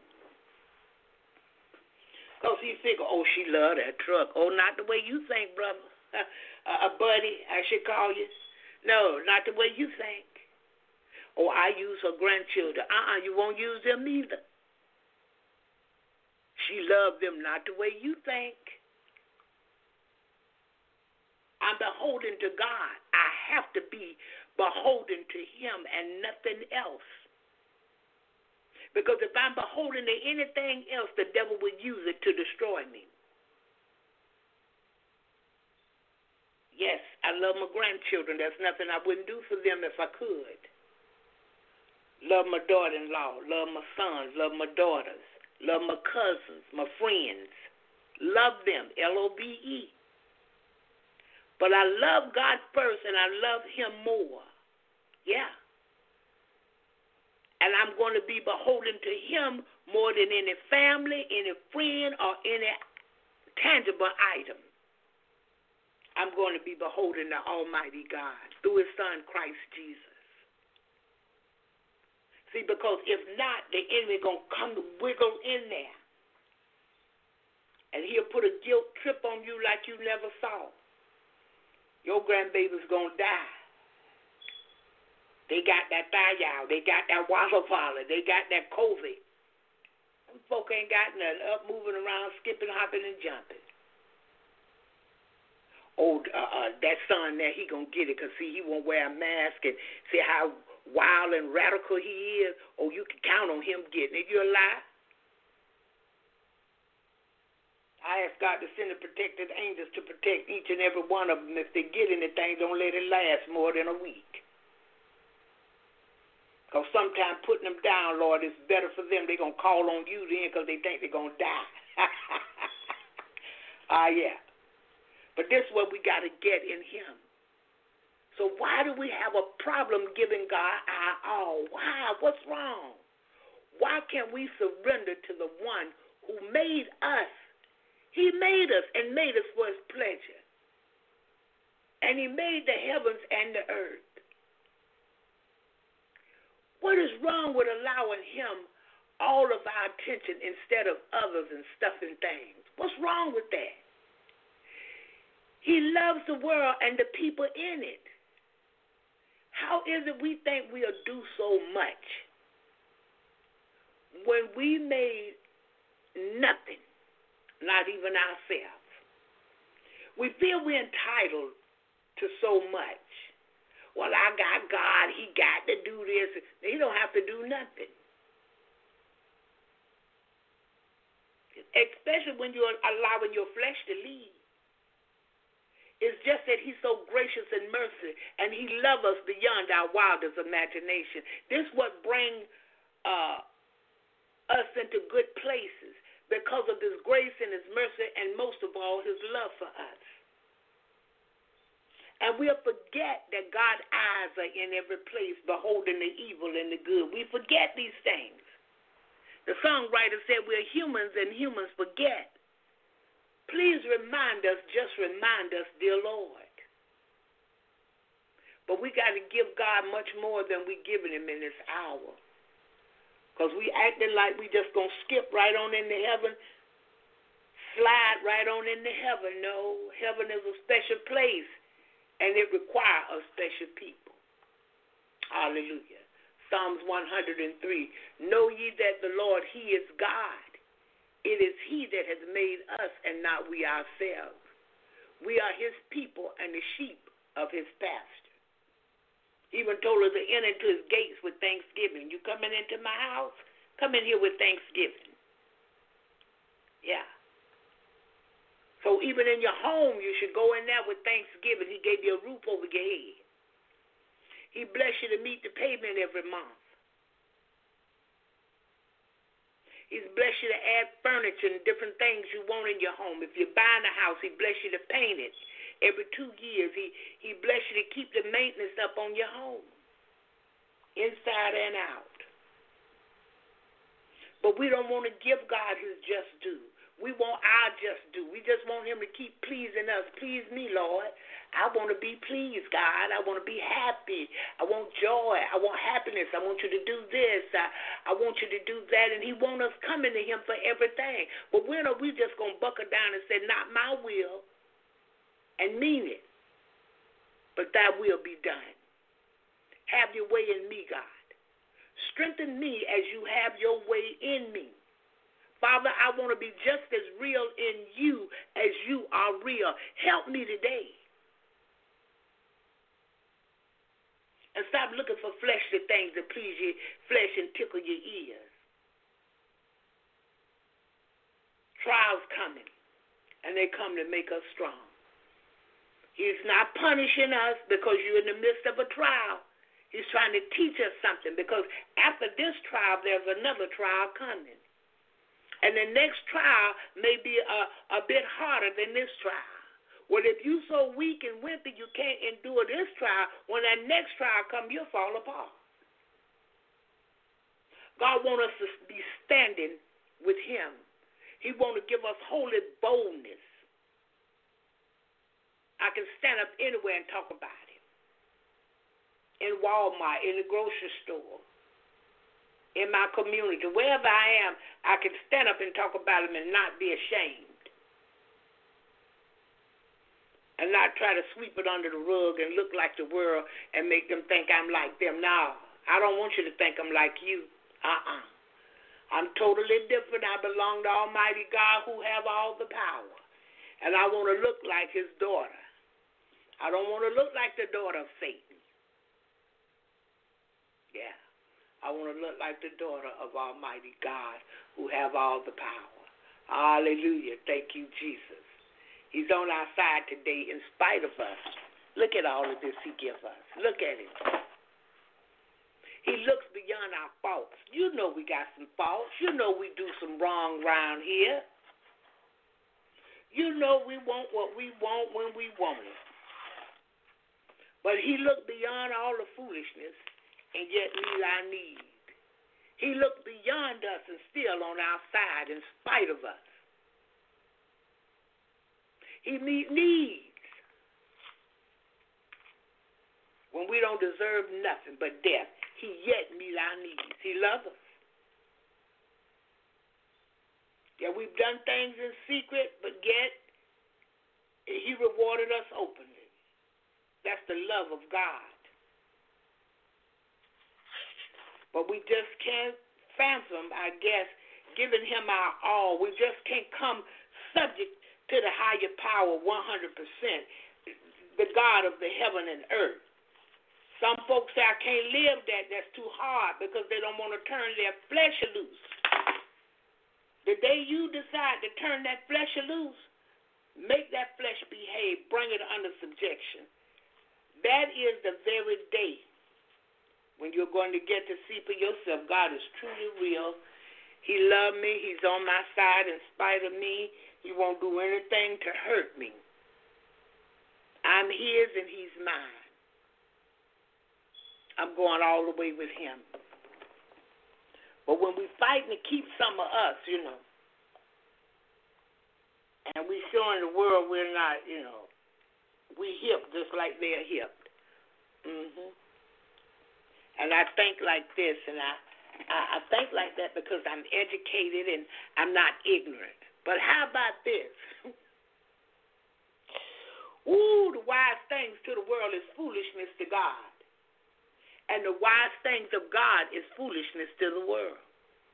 Because he figure, oh, she love that truck. Oh, not the way you think, brother. Uh, a buddy, I should call you. No, not the way you think. Oh, I use her grandchildren. Uh-uh, you won't use them either. She loved them not the way you think. I'm beholden to God. I have to be beholden to him and nothing else. Because if I'm beholden to anything else, the devil would use it to destroy me. Yes, I love my grandchildren. There's nothing I wouldn't do for them if I could. Love my daughter-in-law. Love my sons. Love my daughters. Love my cousins, my friends. Love them, L O V E. But I love God first, and I love him more. Yeah. And I'm going to be beholden to him more than any family, any friend, or any tangible item. I'm going to be beholden to Almighty God through his Son, Christ Jesus. See, because if not, the enemy going to come to wiggle in there. And he'll put a guilt trip on you like you never saw. Your grandbaby's going to die. They got that thiol. They got that Walla Walla. They got that COVID. Them folk ain't got nothing up, moving around, skipping, hopping, and jumping. Oh, uh, uh, that son there, he going to get it because, see, he won't wear a mask and see how wild and radical he is. Oh, you can count on him getting it. You're a lie. I ask God to send the protected angels to protect each and every one of them. If they get anything, don't let it last more than a week. Because sometimes putting them down, Lord, is better for them. They're going to call on you then because they think they're going to die. Ah, yeah. But this is what we got to get in him. So why do we have a problem giving God our all? Why? What's wrong? Why can't we surrender to the one who made us? He made us and made us for his pleasure. And he made the heavens and the earth. What is wrong with allowing him all of our attention instead of others and stuff and things? What's wrong with that? He loves the world and the people in it. How is it we think we'll do so much when we made nothing, not even ourselves. We feel we're entitled to so much. Well, I got God. He got to do this. He don't have to do nothing. Especially when you're allowing your flesh to lead. It's just that he's so gracious and mercy, and he loves us beyond our wildest imagination. This is what brings uh, us into good places because of his grace and his mercy, and most of all, his love for us. And we'll forget that God's eyes are in every place, beholding the evil and the good. We forget these things. The songwriter said we're humans and humans forget. Please remind us, just remind us, dear Lord. But we got to give God much more than we're giving him in this hour. Because we acting like we just going to skip right on into heaven, slide right on into heaven. No, heaven is a special place. And it requires a special people. Hallelujah. Psalms one hundred three. Know ye that the Lord, he is God. It is he that has made us and not we ourselves. We are his people and the sheep of his pasture. He even told us to enter into his gates with thanksgiving. You coming into my house? Come in here with thanksgiving. Yeah. So even in your home, you should go in there with thanksgiving. He gave you a roof over your head. He blessed you to meet the payment every month. He's blessed you to add furniture and different things you want in your home. If you're buying a house, he blessed you to paint it every two years. He, he blessed you to keep the maintenance up on your home, inside and out. But we don't want to give God his just due. We want our just due. We just want him to keep pleasing us. Please me, Lord. I want to be pleased, God. I want to be happy. I want joy. I want happiness. I want you to do this. I, I want you to do that. And he wants us coming to him for everything. But when are we just going to buckle down and say, not my will, and mean it, but thy will be done. Have your way in me, God. Strengthen me as you have your way in me. Father, I want to be just as real in you as you are real. Help me today. And stop looking for fleshly things that please your flesh and tickle your ears. Trials coming, and they come to make us strong. He's not punishing us because you're in the midst of a trial. He's trying to teach us something, because after this trial, there's another trial coming. And the next trial may be a, a bit harder than this trial. Well, if you're so weak and wimpy you can't endure this trial, when that next trial comes, you'll fall apart. God wants us to be standing with him. He wants to give us holy boldness. I can stand up anywhere and talk about him. In Walmart, in the grocery store, in my community, wherever I am, I can stand up and talk about him and not be ashamed. And not try to sweep it under the rug and look like the world and make them think I'm like them. No, I don't want you to think I'm like you. Uh-uh. I'm totally different. I belong to Almighty God who have all the power. And I want to look like his daughter. I don't want to look like the daughter of Satan. Yeah. I want to look like the daughter of Almighty God who have all the power. Hallelujah. Thank you, Jesus. He's on our side today in spite of us. Look at all of this he gives us. Look at it. He looks beyond our faults. You know we got some faults. You know we do some wrong around here. You know we want what we want when we want it. But he looked beyond all the foolishness and yet meet our need. He looked beyond us and still on our side in spite of us. He meet needs when we don't deserve nothing but death. He yet meet our needs. He loves us. Yeah, we've done things in secret, but yet he rewarded us openly. That's the love of God. But we just can't fathom, I guess, giving him our all. We just can't come subject to the higher power one hundred percent, the God of the heaven and earth. Some folks say, I can't live that. That's too hard because they don't want to turn their flesh loose. The day you decide to turn that flesh loose, make that flesh behave, bring it under subjection. That is the very day when you're going to get to see for yourself God is truly real. He loved me. He's on my side in spite of me. He won't do anything to hurt me. I'm his and he's mine. I'm going all the way with him. But when we fight to keep some of us, you know, and we showing the world we're not, you know, we hip just like they're hipped. Mm-hmm. And I think like this, and I, I, I think like that because I'm educated and I'm not ignorant. But how about this? Ooh, the wise things to the world is foolishness to God. And the wise things of God is foolishness to the world.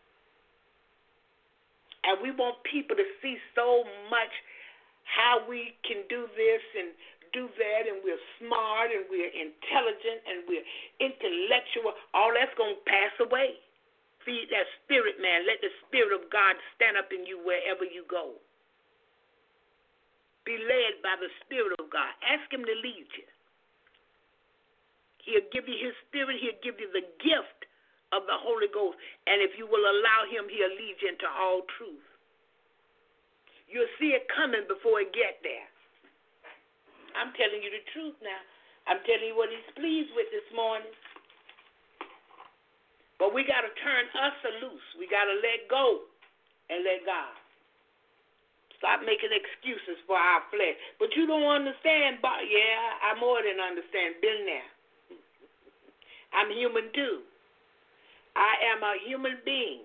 And we want people to see so much how we can do this and do that, and we're smart and we're intelligent and we're intellectual. All that's going to pass away. Feed that spirit, man. Let the Spirit of God stand up in you wherever you go. Be led by the Spirit of God. Ask him to lead you. He'll give you his spirit. He'll give you the gift of the Holy Ghost. And if you will allow him, he'll lead you into all truth. You'll see it coming before it get there. I'm telling you the truth now. I'm telling you what he's pleased with this morning. But we got to turn us loose. We got to let go and let God. Stop making excuses for our flesh. But you don't understand. But yeah, I more than understand. Been there. I'm human too. I am a human being.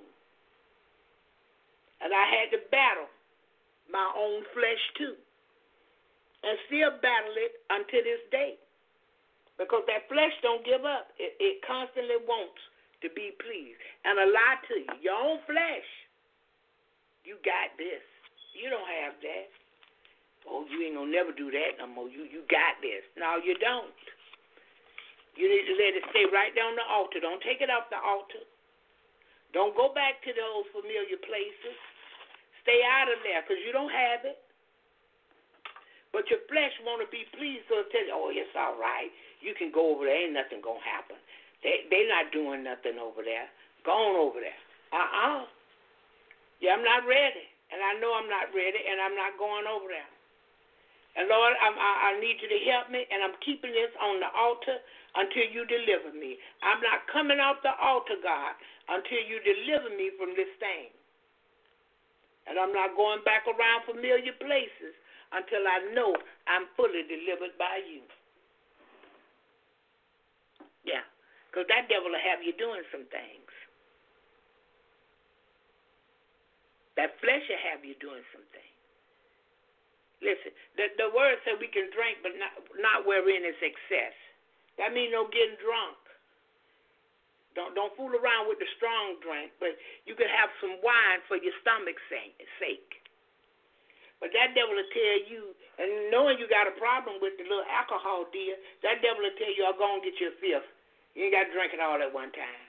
And I had to battle my own flesh too. And still battle it until this day. Because that flesh don't give up. It, it constantly wants to be pleased. And a lie to you. Your own flesh. You got this. You don't have that. Oh, you ain't gonna never do that no more. You you got this. No, you don't. You need to let it stay right there on the altar. Don't take it off the altar. Don't go back to those familiar places. Stay out of there because you don't have it. But your flesh want to be pleased, so it tells you, oh, it's all right. You can go over there. Ain't nothing going to happen. They, they're not doing nothing over there. Go on over there. Uh-uh. Yeah, I'm not ready. And I know I'm not ready, and I'm not going over there. And, Lord, I'm, I, I need you to help me, and I'm keeping this on the altar until you deliver me. I'm not coming off the altar, God, until you deliver me from this thing. And I'm not going back around familiar places until I know I'm fully delivered by you. Yeah, because that devil will have you doing some things. That flesh will have you doing some things. Listen, the, the word said we can drink, but not, not wherein is excess. That means no getting drunk. Don't don't fool around with the strong drink, but you can have some wine for your stomach's sake. But that devil will tell you, and knowing you got a problem with the little alcohol deal, that devil will tell you, I'll go and get you a fifth. You ain't got to drink it all at one time.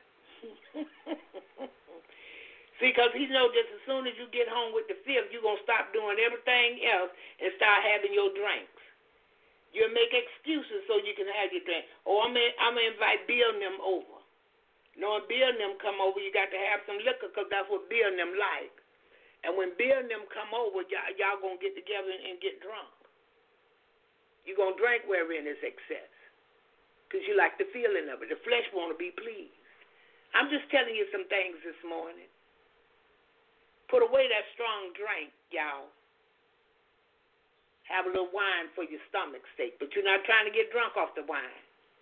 See, because he knows just as soon as you get home with the fifth, you're going to stop doing everything else and start having your drinks. You'll make excuses so you can have your drink. Oh, I'm going I'm to invite Bill and them over. Knowing Bill and them come over, you got to have some liquor because that's what Bill and them like. And when Bill and them come over, y'all, y'all going to get together and get drunk. You're going to drink wherein is excess because you like the feeling of it. The flesh want to be pleased. I'm just telling you some things this morning. Put away that strong drink, y'all. Have a little wine for your stomach's sake, but you're not trying to get drunk off the wine.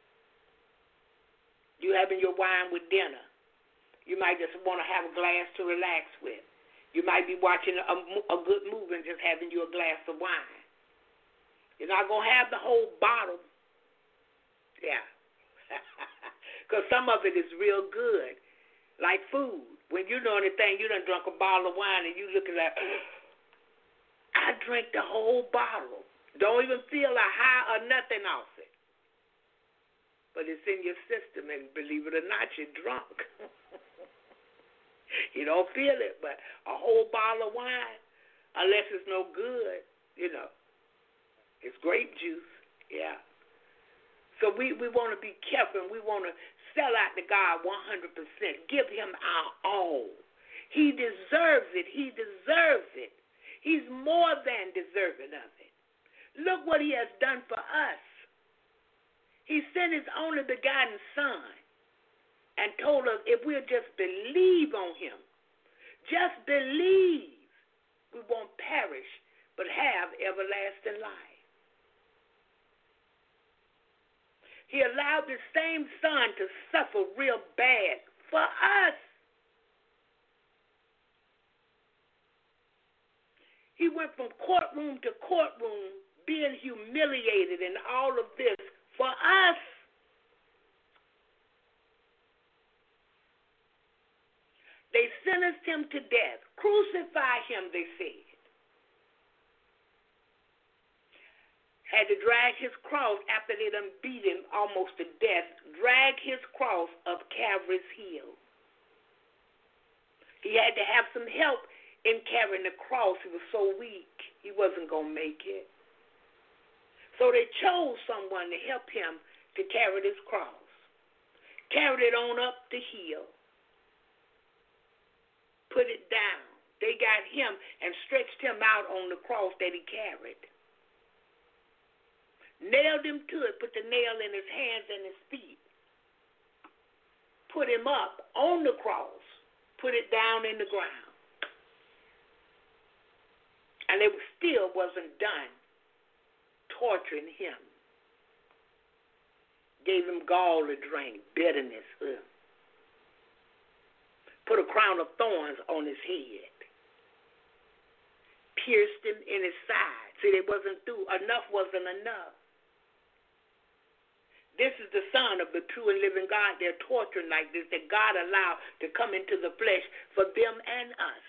You having your wine with dinner. You might just want to have a glass to relax with. You might be watching a, a good movie and just having you a glass of wine. You're not going to have the whole bottle. Yeah. Because some of it is real good. like food. When you know anything, you done drunk a bottle of wine and you looking like, I drank the whole bottle. Don't even feel a high or nothing off it. But it's in your system, and believe it or not, you're drunk. You don't feel it, but a whole bottle of wine, unless it's no good, you know, it's grape juice, yeah. So we, we want to be careful, and we want to sell out to God one hundred percent. Give him our all. He deserves it. He deserves it. He's more than deserving of it. Look what he has done for us. He sent his only begotten Son and told us if we'll just believe on him, just believe, we won't perish but have everlasting life. He allowed the same Son to suffer real bad for us. He went from courtroom to courtroom being humiliated and all of this for us. They sentenced him to death. Crucify him, they said. Had to drag his cross after they done beat him almost to death. Drag his cross up Calvary's hill. He had to have some help in carrying the cross. He was so weak, he wasn't going to make it. So they chose someone to help him to carry this cross. Carried it on up the hill. Put it down. They got him and stretched him out on the cross that he carried. Nailed him to it, put the nail in his hands and his feet. Put him up on the cross. Put it down in the ground. And it still wasn't done. Torturing him. Gave him gall to drink, bitterness. Ugh. Put a crown of thorns on his head. Pierced him in his side. See, they wasn't through. Enough wasn't enough. This is the Son of the true and living God. They're torturing like this, that God allowed to come into the flesh for them and us.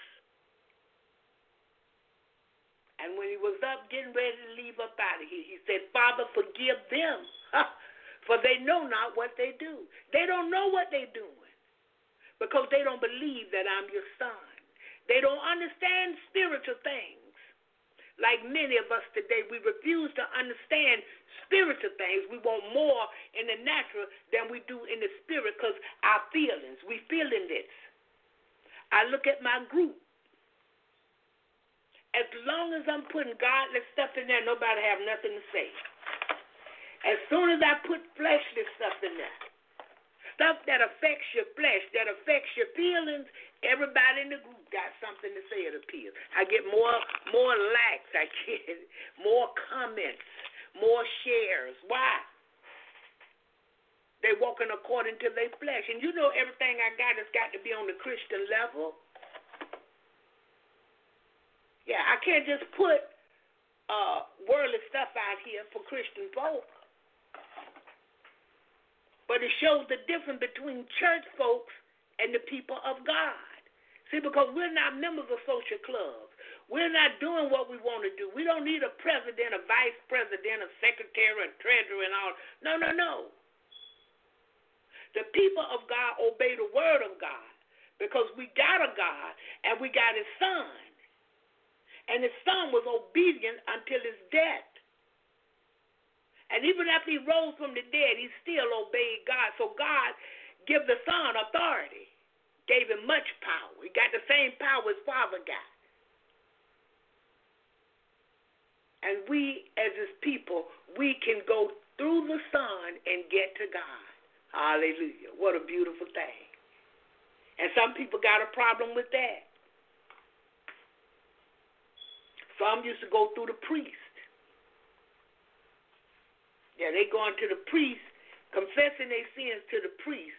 And when he was up, getting ready to leave up out of here, he said, Father, forgive them, for they know not what they do. They don't know what they're doing because they don't believe that I'm your Son. They don't understand spiritual things. Like many of us today, we refuse to understand spiritual things. We want more in the natural than we do in the spirit because our feelings, we feeling this. I look at my group. As long as I'm putting godly stuff in there, nobody have nothing to say. As soon as I put fleshly stuff in there, stuff that affects your flesh, that affects your feelings, everybody in the group got something to say, it appears. I get more more likes, I get more comments, more shares. Why? They walking according to their flesh. And you know everything I got has got to be on the Christian level. Yeah, I can't just put uh, worldly stuff out here for Christian folk. But it shows the difference between church folks and the people of God. See, because we're not members of social clubs. We're not doing what we want to do. We don't need a president, a vice president, a secretary, a treasurer, and all. No, no, no. The people of God obey the word of God because we got a God and we got his Son. And his Son was obedient until his death. And even after he rose from the dead, he still obeyed God. So God gave the Son authority, gave him much power. He got the same power his Father got. And we, as his people, we can go through the Son and get to God. Hallelujah. What a beautiful thing. And some people got a problem with that. Some used to go through the priest. Yeah, they going to the priest, confessing their sins to the priest.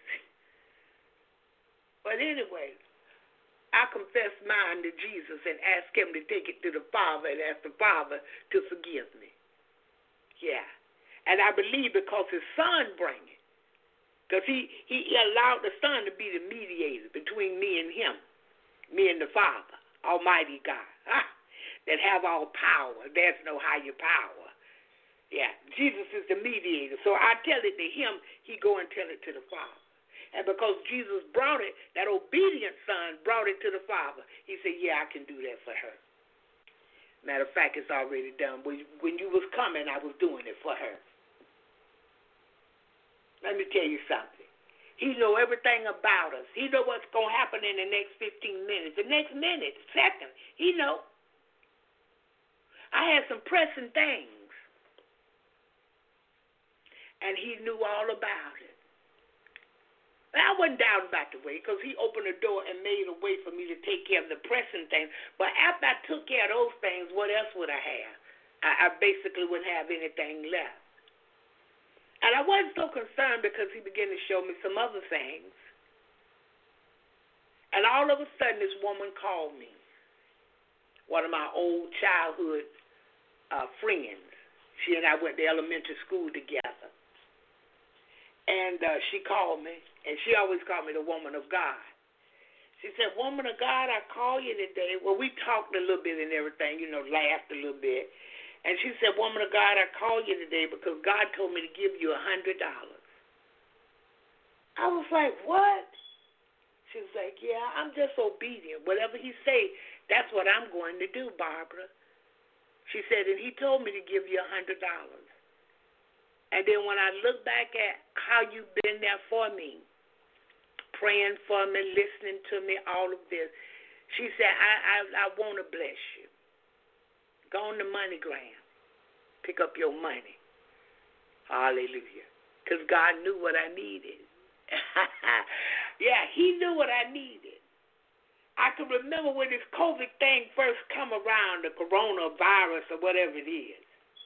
But anyway, I confess mine to Jesus and ask him to take it to the Father and ask the Father to forgive me. Yeah. And I believe because his Son bring it. Because he, he, he allowed the Son to be the mediator between me and him, me and the Father, Almighty God, ah, that have all power. There's no higher power. Yeah, Jesus is the mediator. So I tell it to him, he go and tell it to the Father. And because Jesus brought it, that obedient Son brought it to the Father, he said, yeah, I can do that for her. Matter of fact, it's already done. When you was coming, I was doing it for her. Let me tell you something. He know everything about us. He know what's going to happen in the next fifteen minutes. The next minute, second, he know. I had some pressing things, and he knew all about it. And I wasn't down about the way because he opened the door and made a way for me to take care of the pressing things. But after I took care of those things, what else would I have? I, I basically wouldn't have anything left. And I wasn't so concerned because he began to show me some other things. And all of a sudden, this woman called me, one of my old childhood uh, friends. She and I went to elementary school together. And uh, she called me, and she always called me the woman of God. She said, woman of God, I call you today. Well, we talked a little bit and everything, you know, laughed a little bit. And she said, woman of God, I called you today because God told me to give you a hundred dollars. I was like, what? She was like, yeah, I'm just obedient. Whatever he say, that's what I'm going to do, Barbara. She said, and he told me to give you a hundred dollars. And then when I look back at how you've been there for me, praying for me, listening to me, all of this, she said, I I, I want to bless you. Go on the MoneyGram. Pick up your money. Hallelujah. Because God knew what I needed. Yeah, he knew what I needed. I can remember when this COVID thing first come around, the coronavirus or whatever it is.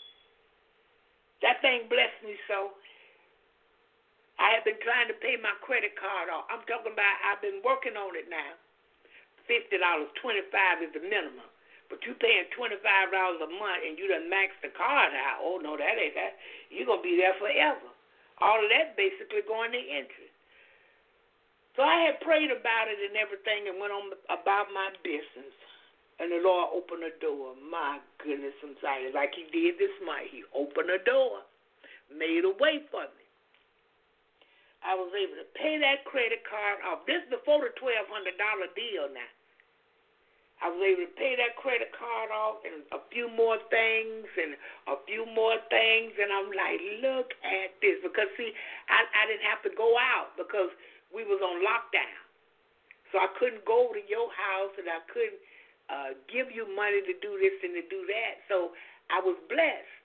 That thing blessed me so. I have been trying to pay my credit card off. I'm talking about I've been working on it now. fifty dollars, twenty-five dollars is the minimum. But you paying twenty-five dollars a month and you done maxed the card out. Oh, no, that ain't that. You're going to be there forever. All of that basically going to interest. So I had prayed about it and everything and went on about my business. And the Lord opened the door. My goodness, I'm sorry. Like he did this month. He opened the door, made a way for me. I was able to pay that credit card off. This is before the twelve hundred dollars deal now. I was able to pay that credit card off and a few more things and a few more things. And I'm like, look at this. Because, see, I, I didn't have to go out because we was on lockdown. So I couldn't go to your house and I couldn't uh, give you money to do this and to do that. So I was blessed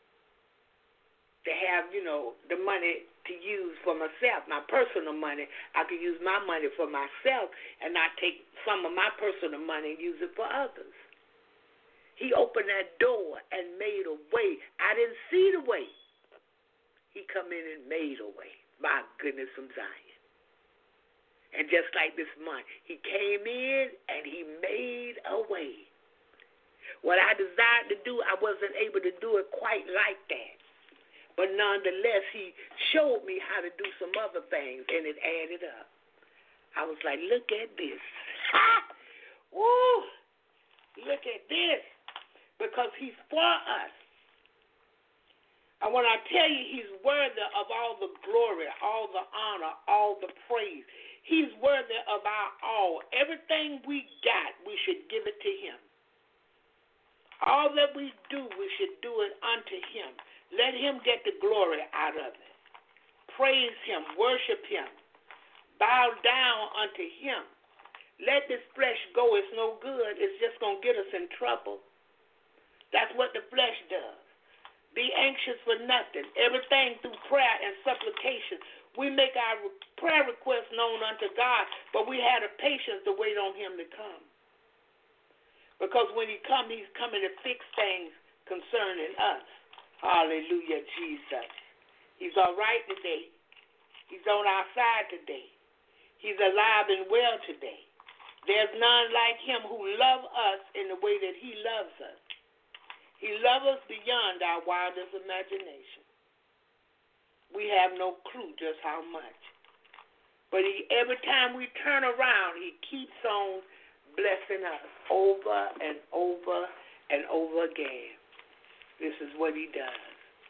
to have, you know, the money to use for myself, my personal money. I could use my money for myself and not take some of my personal money and use it for others. He opened that door and made a way. I didn't see the way. He come in and made a way. My goodness, from Zion. And just like this month, he came in and he made a way. What I desired to do, I wasn't able to do it quite like that. But nonetheless, he showed me how to do some other things, and it added up. I was like, look at this. Woo! Look at this. Because he's for us. And when I tell you he's worthy of all the glory, all the honor, all the praise, he's worthy of our all. Everything we got, we should give it to him. All that we do, we should do it unto him. Let him get the glory out of it. Praise him. Worship him. Bow down unto him. Let this flesh go. It's no good. It's just going to get us in trouble. That's what the flesh does. Be anxious for nothing. Everything through prayer and supplication. We make our prayer requests known unto God, but we had the patience to wait on him to come. Because when he comes, he's coming to fix things concerning us. Hallelujah, Jesus. He's all right today. He's on our side today. He's alive and well today. There's none like him who loves us in the way that he loves us. He loves us beyond our wildest imagination. we have no clue just how much. But he, every time we turn around, he keeps on blessing us over and over and over again. This is what he does.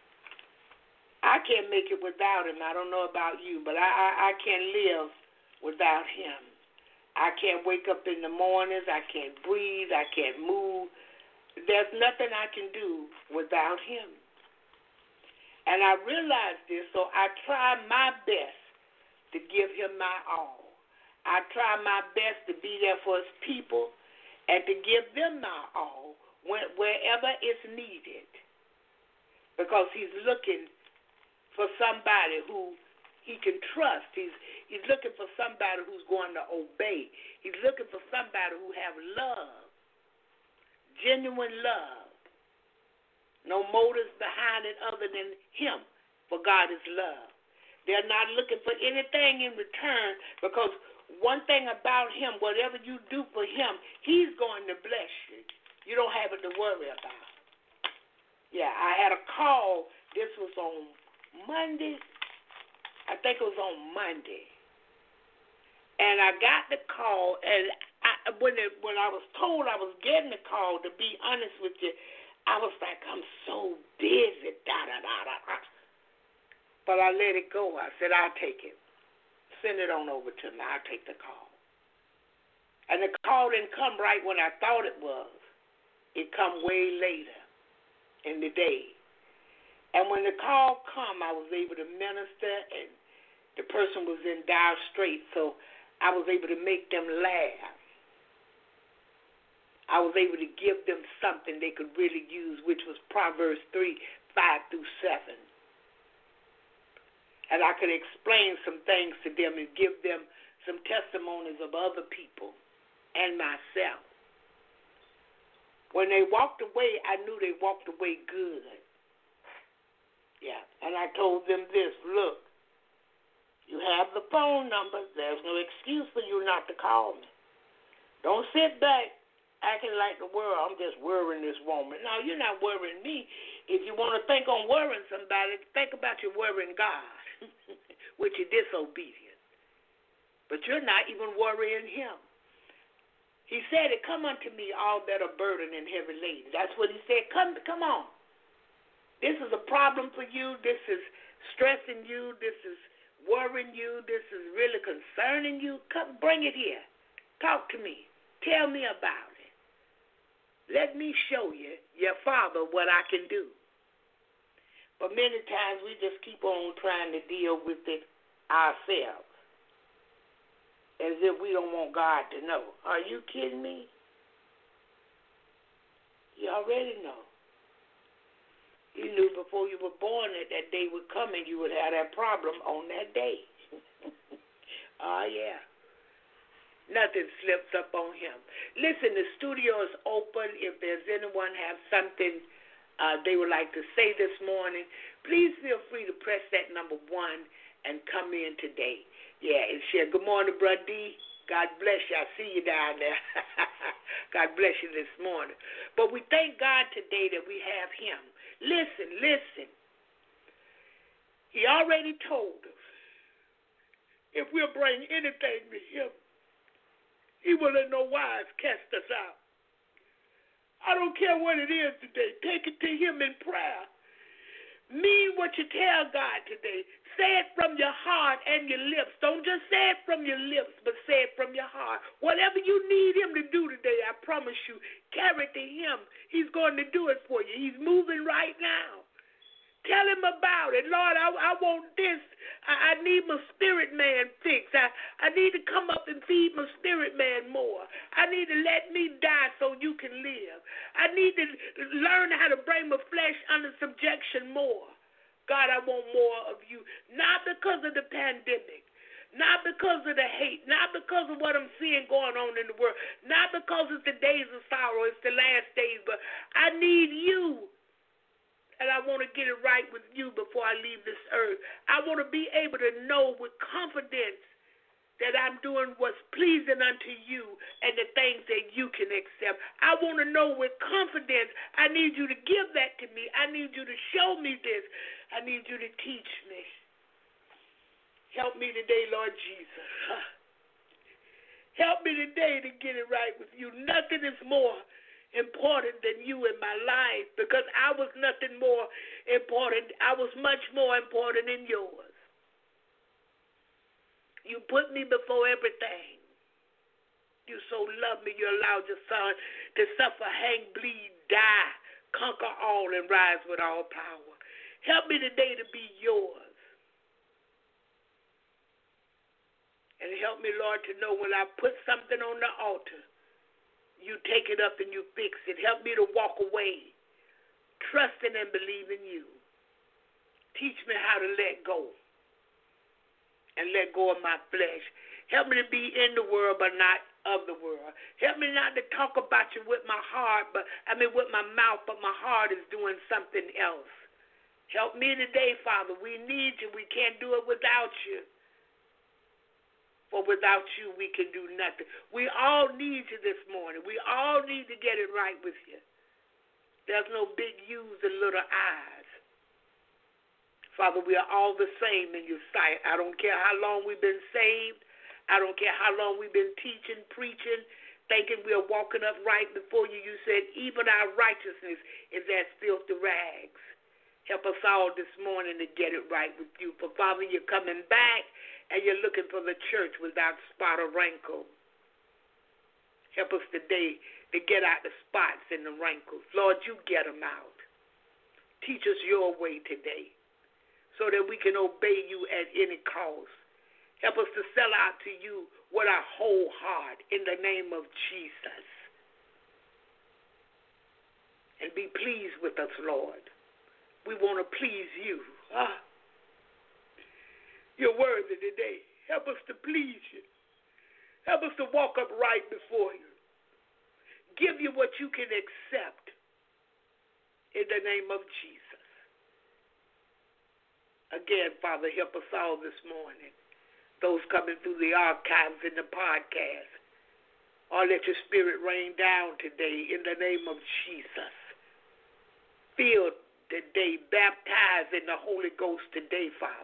I can't make it without him. I don't know about you, but I, I, I can't live without him. I can't wake up in the mornings. I can't breathe. I can't move. There's nothing I can do without him. And I realize this, so I try my best to give him my all. I try my best to be there for his people and to give them my all when, wherever it's needed. Because he's looking for somebody who he can trust. He's he's looking for somebody who's going to obey. He's looking for somebody who have love, genuine love. No motives behind it other than him, for God is love. They're not looking for anything in return, because one thing about him, whatever you do for him, he's going to bless you. You don't have it to worry about. Yeah, I had a call. This was on Monday. I think it was on Monday. And I got the call, and I, when it, when I was told I was getting the call, to be honest with you, I was like, I'm so busy, da-da-da-da-da. But I let it go. I said, I'll take it. Send it on over to me. I'll take the call. And the call didn't come right when I thought it was. It come way later in the day. And when the call come, I was able to minister, and the person was in dire straits, so I was able to make them laugh. I was able to give them something they could really use, which was Proverbs three, five through seven. And I could explain some things to them and give them some testimonies of other people and myself. When they walked away, I knew they walked away good. Yeah, and I told them this, look, you have the phone number. There's no excuse for you not to call me. Don't sit back acting like the world. I'm just worrying this woman. No, you're not worrying me. If you want to think on worrying somebody, think about your worrying God, which is disobedient. But you're not even worrying him. He said, come unto me, all that are burdened and heavy laden. That's what he said. Come, come on. This is a problem for you. This is stressing you. This is worrying you. This is really concerning you. Come, bring it here. Talk to me. Tell me about it. Let me show you, your Father, what I can do. But many times we just keep on trying to deal with it ourselves, as if we don't want God to know. Are you kidding me? You already know. You knew before you were born that that day would come and you would have that problem on that day. Oh, yeah. Nothing slips up on him. Listen, the studio is open. If there's anyone have something uh, they would like to say this morning, please feel free to press that number one and come in today. Yeah, and share. Good morning, Brother D. God bless you. I see you down there. God bless you this morning. But we thank God today that we have him. Listen, listen. He already told us if we'll bring anything to him, he will in no wise cast us out. I don't care what it is today. Take it to him in prayer. Mean what you tell God today. Say it from your heart and your lips. Don't just say it from your lips, but say it from your heart. Whatever you need him to do today, I promise you, carry it to him. He's going to do it for you. He's moving right now. Tell him about it. Lord, I, I want this. I, I need my spirit man fixed. I, I need to come up and feed my spirit man more. I need to let me die so you can live. I need to learn how to bring my flesh under subjection more. God, I want more of you. Not because of the pandemic. Not because of the hate. Not because of what I'm seeing going on in the world. Not because it's the days of sorrow. It's the last days. But I need you. And I want to get it right with you before I leave this earth. I want to be able to know with confidence that I'm doing what's pleasing unto you and the things that you can accept. I want to know with confidence. I need you to give that to me. I need you to show me this. I need you to teach me. Help me today, Lord Jesus. Help me today to get it right with you. Nothing is more important than you in my life, because I was nothing more important. I was much more important than yours. You put me before everything. You so love me, you allowed your son to suffer, hang, bleed, die, conquer all, and rise with all power. Help me today to be yours. And help me, Lord, to know when I put something on the altar, you take it up and you fix it. Help me to walk away, trusting and believing you. Teach me how to let go and let go of my flesh. Help me to be in the world but not of the world. Help me not to talk about you with my heart, but I mean with my mouth, but my heart is doing something else. Help me today, Father. We need you. We can't do it without you. For without you, we can do nothing. We all need you this morning. We all need to get it right with you. There's no big U's and little I's. Father, we are all the same in your sight. I don't care how long we've been saved. I don't care how long we've been teaching, preaching, thinking we are walking up right before you. You said even our righteousness is as filthy rags. Help us all this morning to get it right with you. For, Father, you're coming back, and you're looking for the church without spot or wrinkle. Help us today to get out the spots and the wrinkles. Lord, you get them out. Teach us your way today so that we can obey you at any cost. Help us to sell out to you with our whole heart in the name of Jesus. And be pleased with us, Lord. We want to please you. Ah. You're worthy today. Help us to please you. Help us to walk up right before you. Give you what you can accept in the name of Jesus. Again, Father, help us all this morning. Those coming through the archives and the podcast. Oh, let your spirit rain down today in the name of Jesus. Fill today, baptize in the Holy Ghost today, Father.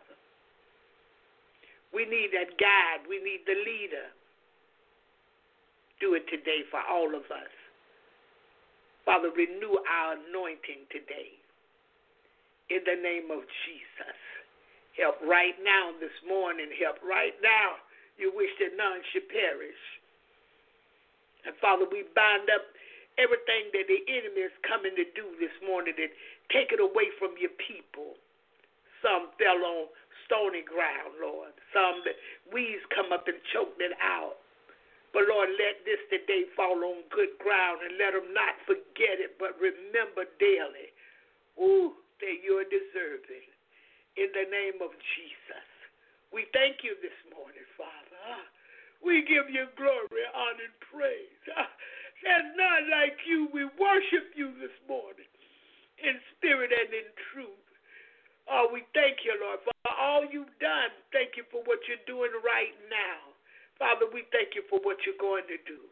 We need that guide. We need the leader. Do it today for all of us. Father, renew our anointing today. In the name of Jesus. Help right now this morning. Help right now. You wish that none should perish. And Father, we bind up everything that the enemy is coming to do this morning and take it away from your people. Some fell on stony ground, Lord. Some that weeds come up and choked it out. But, Lord, let this today fall on good ground and let them not forget it, but remember daily, ooh, that you're deserving. In the name of Jesus. We thank you this morning, Father. We give you glory, honor, and praise. There's none like you. We worship you this morning in spirit and in truth. Oh, we thank you, Lord, for all you've done. Thank you for what you're doing right now. Father, we thank you for what you're going to do.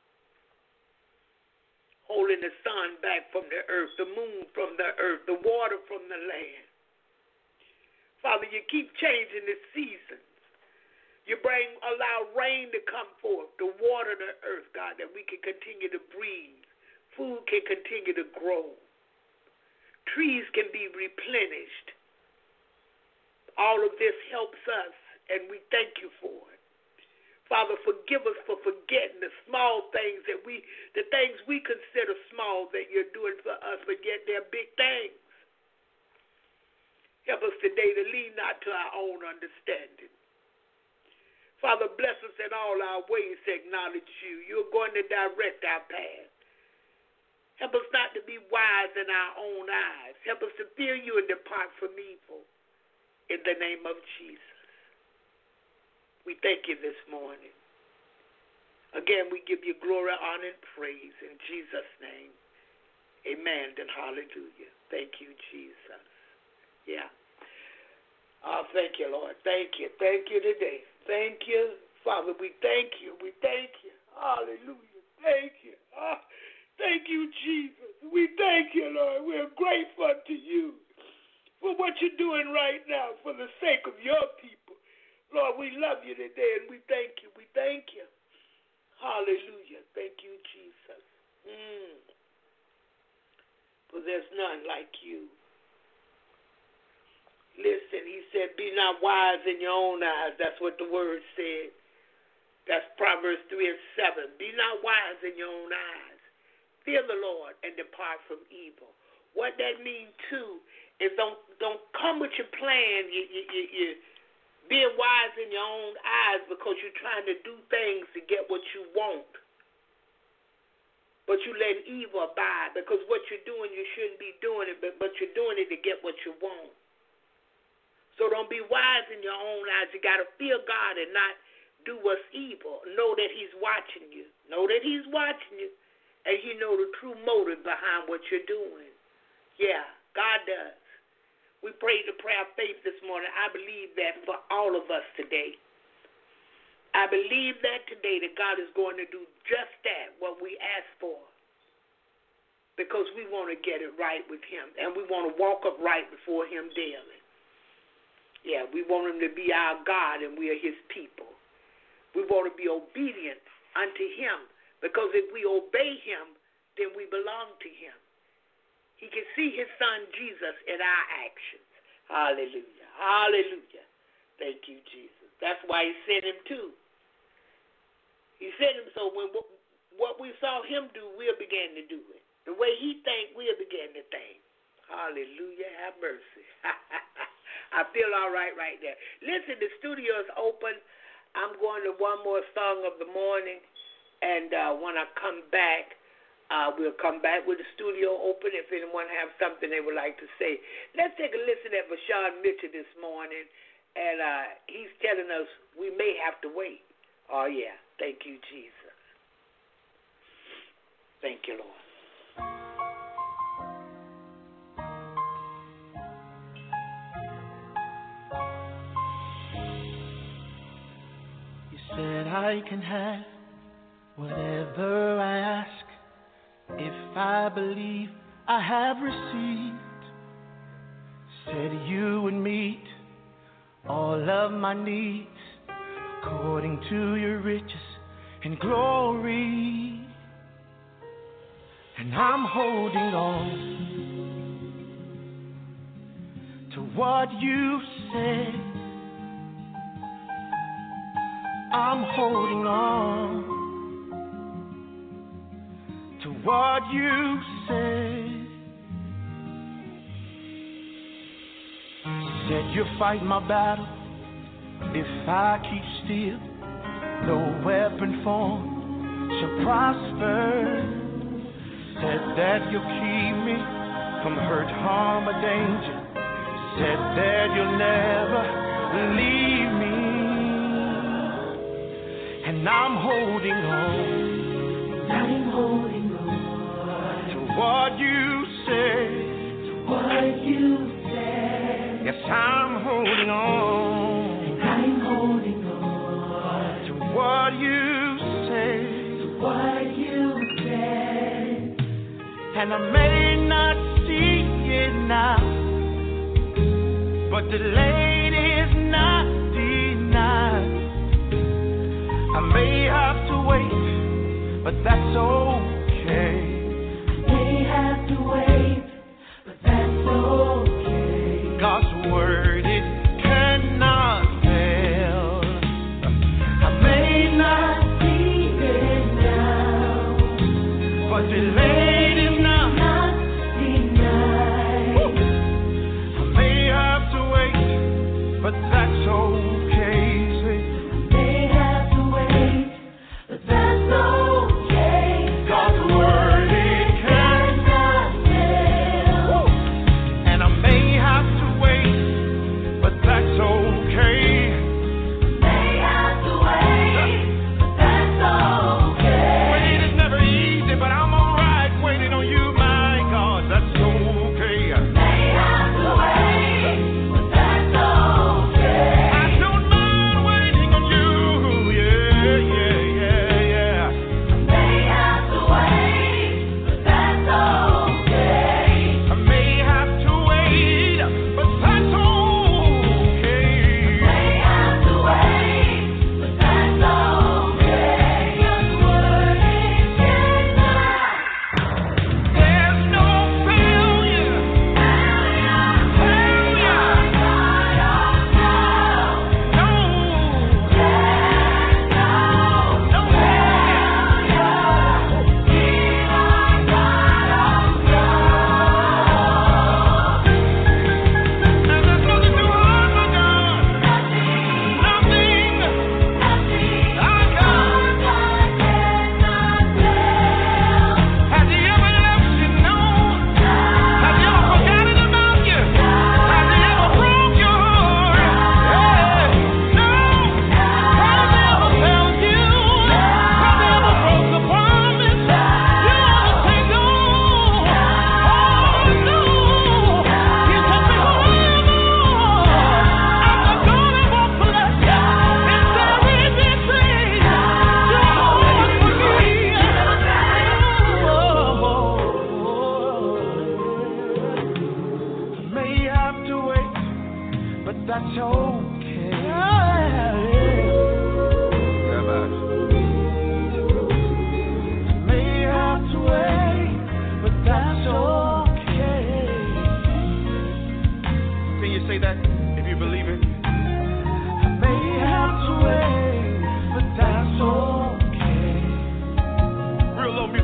Holding the sun back from the earth, the moon from the earth, the water from the land. Father, you keep changing the seasons. You bring, allow rain to come forth, to water the earth, God, that we can continue to breathe. Food can continue to grow. Trees can be replenished. All of this helps us, and we thank you for it. Father, forgive us for forgetting the small things that we, the things we consider small that you're doing for us, but yet they're big things. Help us today to lean not to our own understanding. Father, bless us in all our ways to acknowledge you. You're going to direct our path. Help us not to be wise in our own eyes. Help us to fear you and depart from evil. In the name of Jesus. We thank you this morning. Again, we give you glory, honor, and praise in Jesus' name. Amen and hallelujah. Thank you, Jesus. Yeah. Oh, thank you, Lord. Thank you. Thank you today. Thank you. Father, we thank you. We thank you. Hallelujah. Thank you. Oh, thank you, Jesus. We thank you, Lord. We're grateful to you for what you're doing right now for the sake of your people, you today, and we thank you. We thank you. Hallelujah. Thank you, Jesus. Mm. For there's none like you. Listen, he said, be not wise in your own eyes. That's what the word said. That's Proverbs three and seven. Be not wise in your own eyes. Fear the Lord and depart from evil. What that means, too, is don't don't come with your plan. You, you, you, you being wise in your own eyes because you're trying to do things to get what you want. But you let evil abide because what you're doing, you shouldn't be doing it, but, but you're doing it to get what you want. So don't be wise in your own eyes. You got to fear God and not do what's evil. Know that he's watching you. Know that he's watching you. And you know the true motive behind what you're doing. Yeah, God does. We prayed the prayer of faith this morning. I believe that for all of us today. I believe that today that God is going to do just that, what we ask for. Because we want to get it right with him. And we want to walk upright before him daily. Yeah, we want him to be our God and we are his people. We want to be obedient unto him because if we obey him, then we belong to him. He can see his son Jesus in our actions. Hallelujah. Hallelujah. Thank you, Jesus. That's why he sent him too. He sent him so when what we saw him do, we'll begin to do it. The way he think, we'll begin to think. Hallelujah. Have mercy. I feel all right right there. Listen, the studio is open. I'm going to one more song of the morning, and uh, when I come back, uh, we'll come back with the studio open if anyone have something they would like to say. Let's take a listen at Vashawn Mitchell this morning, and uh, he's telling us we may have to wait. Oh, yeah. Thank you, Jesus. Thank you, Lord.
Said I can have whatever I ask if I believe I have received. Said you would meet all of my needs according to your riches and glory. And I'm holding on to what you said. I'm holding on to what you said. Said you fight my battle if I keep still. No weapon formed shall prosper. Said that you'll keep me from hurt, harm, or danger. Said that you'll never leave me. And I'm holding on, I'm holding on to what you said, to what you said. Yes, I'm holding on, I'm holding on to what you said, to what you said. And I may not see it now, but delayed is not denied. I may have to wait, but that's okay. I may have to wait, but that's okay. God's word, it cannot fail. I may not see it now, but delayed is not, not denied. Woo. I may have to wait, but that's okay. But I'm alright.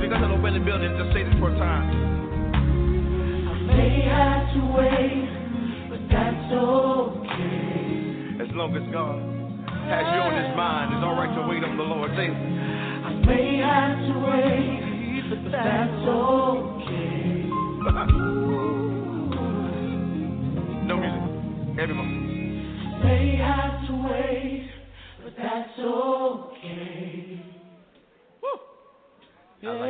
we got a little in the building, just say this for a time.
I may have to wait, but that's okay.
As long as God has you on his mind, it's all right to wait on the Lord. Say it.
I may have to wait, but that's okay.
No music. Everyone.
May have to wait, but that's okay.
Woo. I like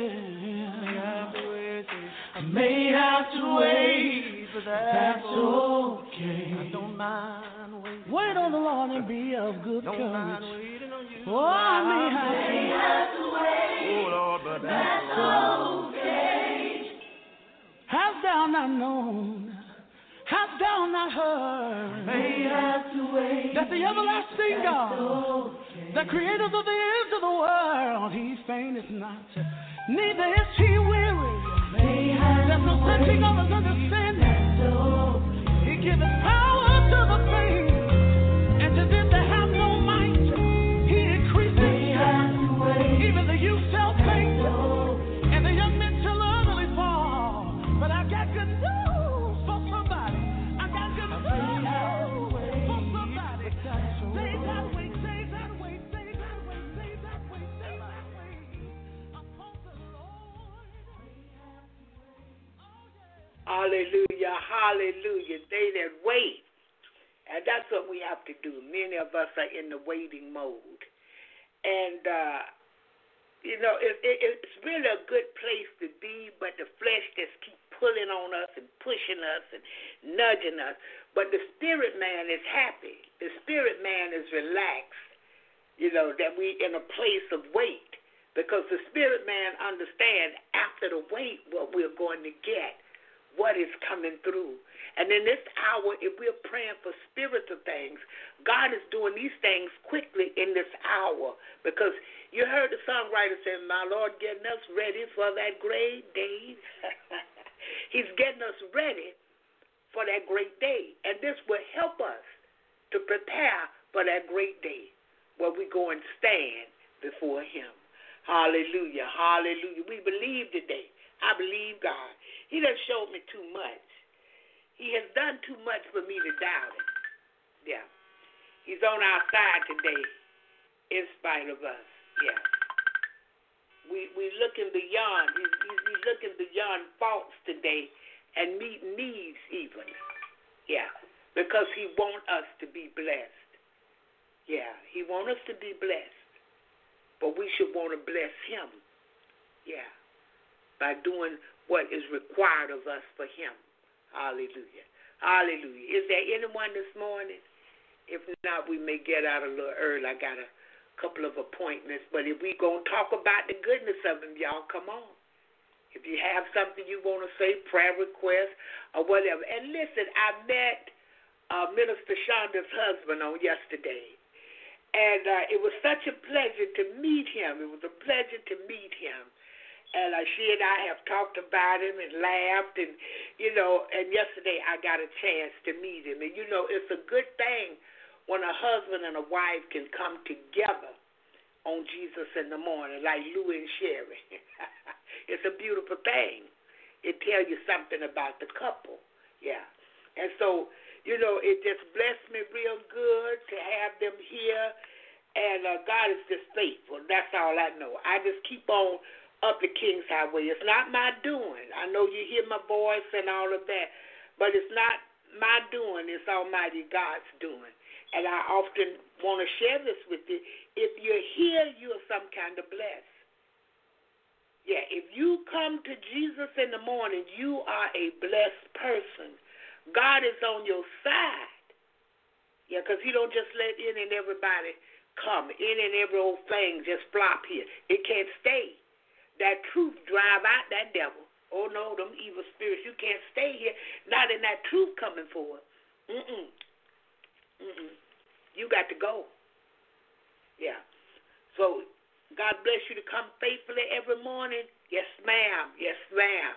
that.
I may have to wait, but that's okay.
I don't mind waiting.
Wait on the Lord and be of good
Don't
courage.
mind waiting on you.
Oh, I may have to wait,
Oh, Lord, but
that's okay. Hast thou not known? Hast thou not heard? May have to wait. That the everlasting God, okay. The creator of the ends of the world, he fainteth not, neither is he weary. May have There's no searching of his understanding. Okay. He giveth power to the faint, and to them that have no might, he increases. May have to wait. Even the youth shall faint, okay. And the young men shall utterly fall. But I got good news for somebody. I got good news for somebody. Say that way, say that way, say that way, say that way, say that way. Upon the Lord.
Hallelujah, hallelujah. They that wait. And that's what we have to do. Many of us are in the waiting mode. And, uh, you know, it, it, it's really a good place to be, but the flesh just keeps pulling on us and pushing us and nudging us. But the spirit man is happy. The spirit man is relaxed, you know, that we in a place of wait. Because the spirit man understands after the wait what we're going to get, what is coming through. And in this hour, if we're praying for spiritual things, God is doing these things quickly in this hour. Because you heard the songwriter say, my Lord getting us ready for that great day. He's getting us ready for that great day. And this will help us to prepare for that great day where we go and stand before him. Hallelujah, hallelujah. We believe today. I believe God. He done showed me too much. He has done too much for me to doubt it. Yeah. He's on our side today in spite of us. Yeah. We we looking beyond. He's, he's looking beyond faults today and meeting needs even. Yeah. Because he wants us to be blessed. Yeah. He wants us to be blessed. But we should want to bless him. Yeah. By doing what is required of us for him. Hallelujah. Hallelujah. Is there anyone this morning? If not, we may get out a little early. I got a couple of appointments. But if we're going to talk about the goodness of him, y'all, come on. If you have something you want to say, prayer request, or whatever. And listen, I met uh, Minister Shonda's husband on yesterday. And uh, it was such a pleasure to meet him. It was a pleasure to meet him. And uh, she and I have talked about him and laughed. And, you know, and yesterday I got a chance to meet him. And, you know, it's a good thing when a husband and a wife can come together on Jesus in the morning, like Lou and Sherry. It's a beautiful thing. It tells you something about the couple. Yeah. And so, you know, it just blessed me real good to have them here. And uh, God is just faithful. That's all I know. I just keep on up the King's Highway. It's not my doing. I know you hear my voice and all of that, but it's not my doing. It's Almighty God's doing. And I often want to share this with you. If you're here, you're some kind of blessed. Yeah, if you come to Jesus in the morning, you are a blessed person. God is on your side. Yeah, because he don't just let in and everybody come. In and every old thing just flop here. It can't stay. That truth drive out that devil. Oh, no, them evil spirits. You can't stay here. Not in that truth coming forward. Mm-mm. Mm-mm. You got to go. Yeah. So, God bless you to come faithfully every morning. Yes, ma'am. Yes, ma'am.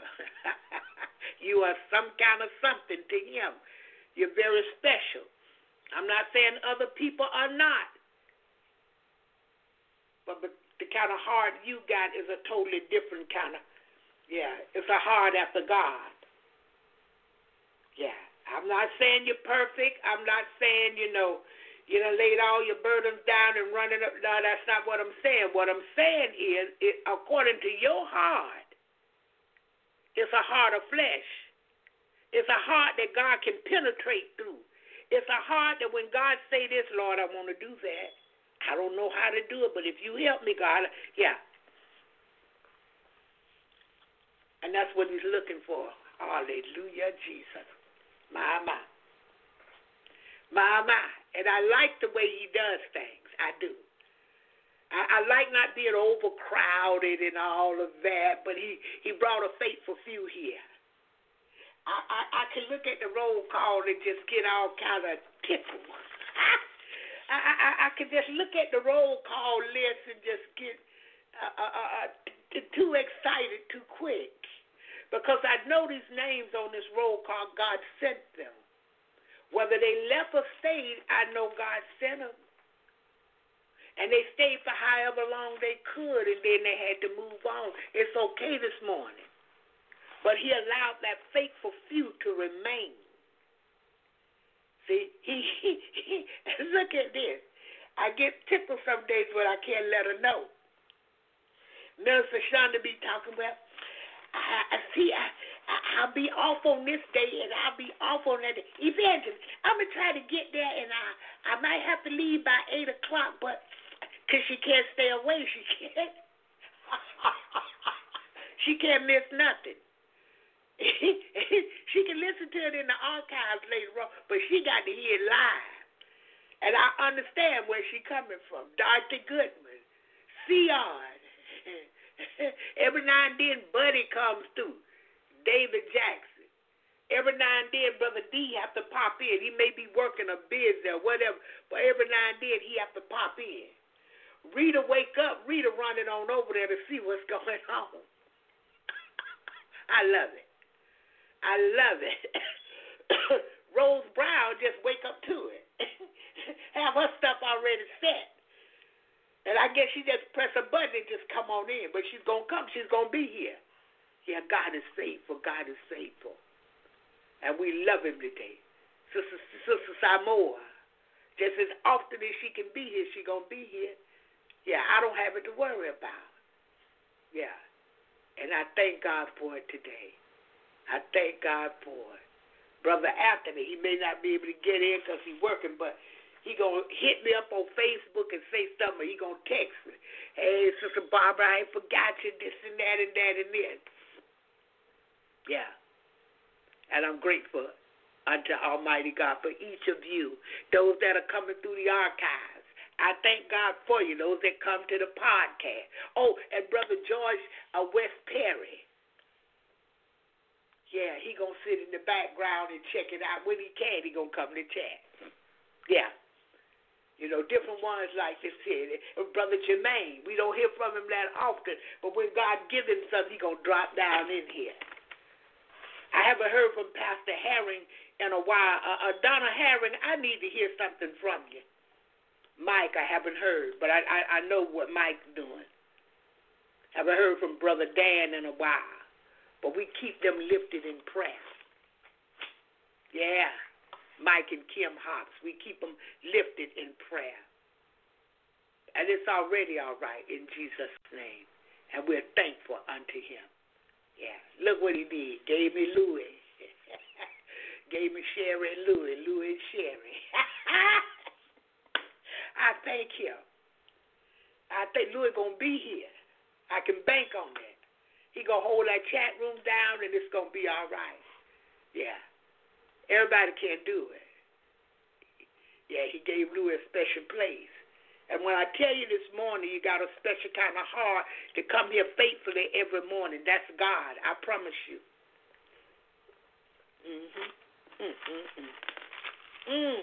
You are some kind of something to him. You're very special. I'm not saying other people are not. But the kind of heart you got is a totally different kind of, yeah, it's a heart after God. Yeah, I'm not saying you're perfect. I'm not saying, you know, you done laid all your burdens down and running up. No, that's not what I'm saying. What I'm saying is, it, according to your heart, it's a heart of flesh. It's a heart that God can penetrate through. It's a heart that when God say this, Lord, I want to do that. I don't know how to do it, but if you help me, God, yeah. And that's what he's looking for. Hallelujah, Jesus. My, my. My, my. And I like the way he does things. I do. I, I like not being overcrowded and all of that, but he, he brought a faithful few here. I, I, I can look at the roll call and just get all kind of tickled. I, I, I can just look at the roll call list and just get uh, uh, uh, too excited too quick. Because I know these names on this roll call, God sent them. Whether they left or stayed, I know God sent them. And they stayed for however long they could, and then they had to move on. It's okay this morning. But he allowed that faithful few to remain. See, he, he, he look at this. I get tickled some days when I can't let her know. Minister Shonda be talking about, I, I see, I, I, I'll be off on this day, and I'll be off on that day. Evangelist, I'm going to try to get there, and I, I might have to leave by eight o'clock, but because she can't stay away, she can't. She can't miss nothing. She can listen to it in the archives later on, but she got to hear it live. And I understand where she's coming from. Dorothy Goodman, Sion. Every now and then, Buddy comes through. David Jackson. Every now and then, Brother D have to pop in. He may be working a busy or whatever, but every now and then he have to pop in. Rita wake up. Rita running on over there to see what's going on. I love it. I love it. Rose Brown just wake up to it. Have her stuff already set. And I guess she just press a button and just come on in. But she's going to come. She's going to be here. Yeah, God is faithful. God is faithful. And we love him today. Sister, Sister Samoa, just as often as she can be here, she's going to be here. Yeah, I don't have it to worry about. Yeah. And I thank God for it today. I thank God for it. Brother Anthony, he may not be able to get in because he's working, but he going to hit me up on Facebook and say something. He going to text me. Hey, Sister Barbara, I ain't forgot you, this and that and that and this. Yeah. And I'm grateful unto Almighty God for each of you, those that are coming through the archives. I thank God for you, those that come to the podcast. Oh, and Brother George uh, West Perry. Yeah, he going to sit in the background and check it out. When he can, he going to come to chat. Yeah. You know, different ones like this here. Brother Jermaine, we don't hear from him that often, but when God gives him something, he going to drop down in here. I haven't heard from Pastor Herring in a while. Uh, uh, Donna Herring, I need to hear something from you. Mike, I haven't heard, but I, I, I know what Mike's doing. Haven't heard from Brother Dan in a while. But we keep them lifted in prayer. Yeah. Mike and Kim Hobbs, we keep them lifted in prayer. And it's already all right in Jesus' name. And we're thankful unto him. Yeah. Look what he did. Gave me Louis. Gave me Sherry and Louis. Louis and Sherry. I thank him. I think Louis going to be here. I can bank on that. He going to hold that chat room down, and it's going to be all right. Yeah. Everybody can't do it. Yeah, he gave Louis a special place. And when I tell you this morning, you got a special kind of heart to come here faithfully every morning. That's God. I promise you. Mm-hmm. Mm-hmm. Mm.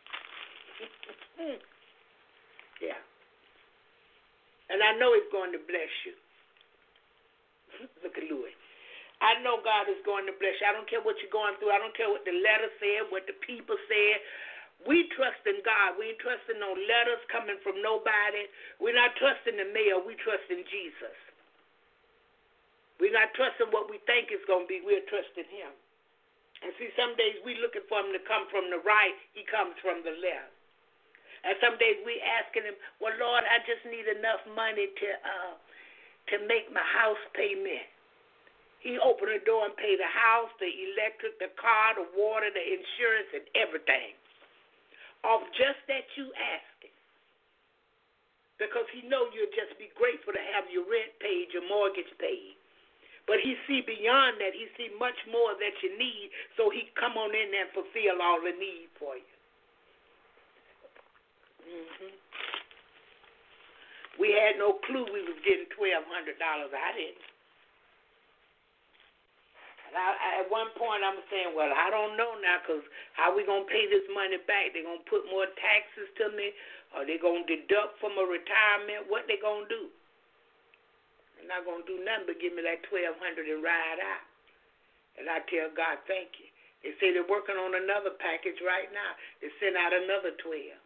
Yeah. And I know he's going to bless you. Look at Louis. I know God is going to bless you. I don't care what you're going through. I don't care what the letter said, what the people said, We trust in God. We ain't trusting no letters coming from nobody. We're not trusting the mail. We trust in Jesus. We're not trusting what we think it's going to be. We're trusting him. And see, some days we looking for him to come from the right. He comes from the left. And some days we asking him, well, Lord, I just need enough money to uh, to make my house payment. He opened the door and paid the house, the electric, the car, the water, the insurance, and everything. Off just that you asking. Because he know you'll just be grateful to have your rent paid, your mortgage paid. But he see beyond that. He see much more that you need, so he come on in there and fulfill all the need for you. Mm-hmm. We had no clue we was getting twelve hundred dollars. I didn't. And I, at one point, I'm saying, well, I don't know now, because how we going to pay this money back? They going to put more taxes to me? Or they going to deduct from a retirement? What they going to do? They're not going to do nothing but give me that twelve hundred dollars and ride out. And I tell God, thank you. They say they're working on another package right now. They send out another twelve.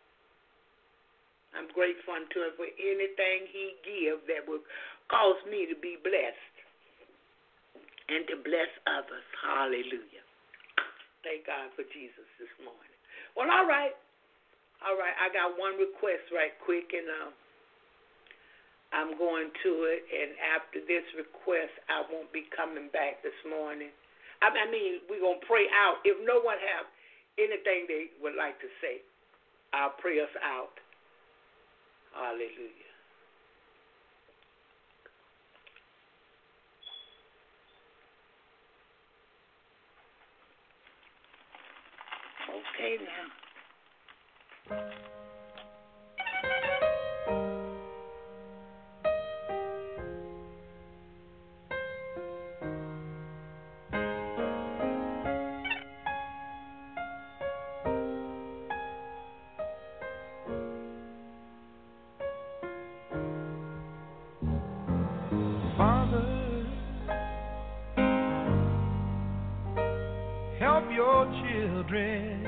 I'm grateful unto him for anything he gives that will cause me to be blessed and to bless others. Hallelujah. Thank God for Jesus this morning. Well, all right. All right. I got one request right quick, and uh, I'm going to it. And after this request, I won't be coming back this morning. I mean, we're going to pray out. If no one have anything they would like to say, I'll pray us out. Hallelujah. Okay now.
Help your children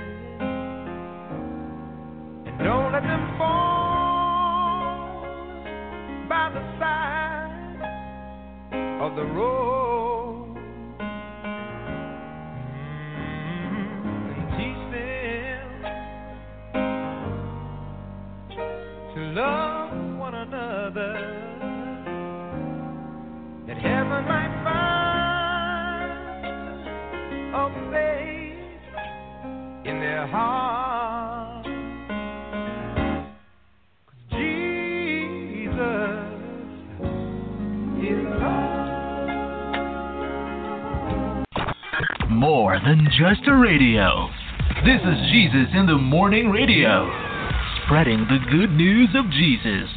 and don't let them fall by the side of the road. Mm-hmm. And teach them to love one another, that heaven might find a place in their heart. 'Cause Jesus is love.
More than just a radio. This is Jesus in the Morning Radio, spreading the good news of Jesus.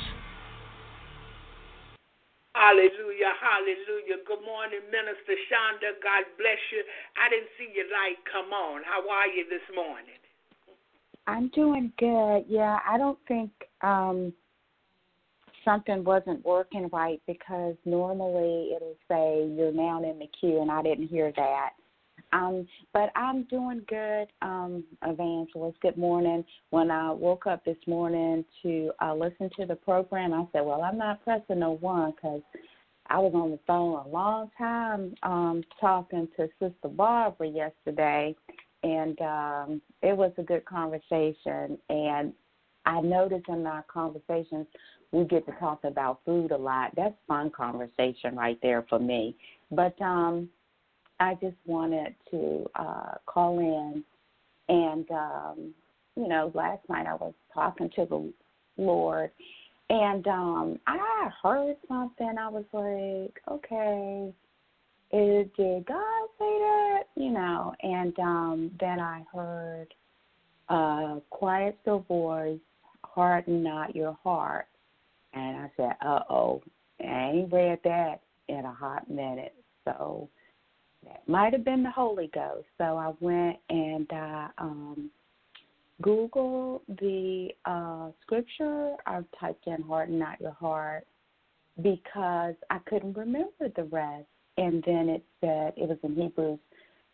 Hallelujah, hallelujah. Good morning, Minister Shonda. God bless you. I didn't see your light come on. How are you this morning?
I'm doing good. Yeah, I don't think um, something wasn't working right, because normally it'll say you're now in the queue, and I didn't hear that. Um, but I'm doing good, um, Evangelist. Good morning. When I woke up this morning to uh, listen to the program, I said, well, I'm not pressing no one, because I was on the phone a long time um, talking to Sister Barbara yesterday, and um, it was a good conversation. And I noticed in our conversations we get to talk about food a lot. That's fun conversation right there for me. But um, I just wanted to uh, call in, and, um, you know, last night I was talking to the Lord, and um, I heard something. I was like, okay, is, did God say that? You know, and um, then I heard, uh, quiet still voice, harden not your heart. And I said, uh-oh, I ain't read that in a hot minute. So that might have been the Holy Ghost. So I went and I um, Googled the uh, scripture. I typed in harden not your heart because I couldn't remember the rest. And then it said, it was in Hebrews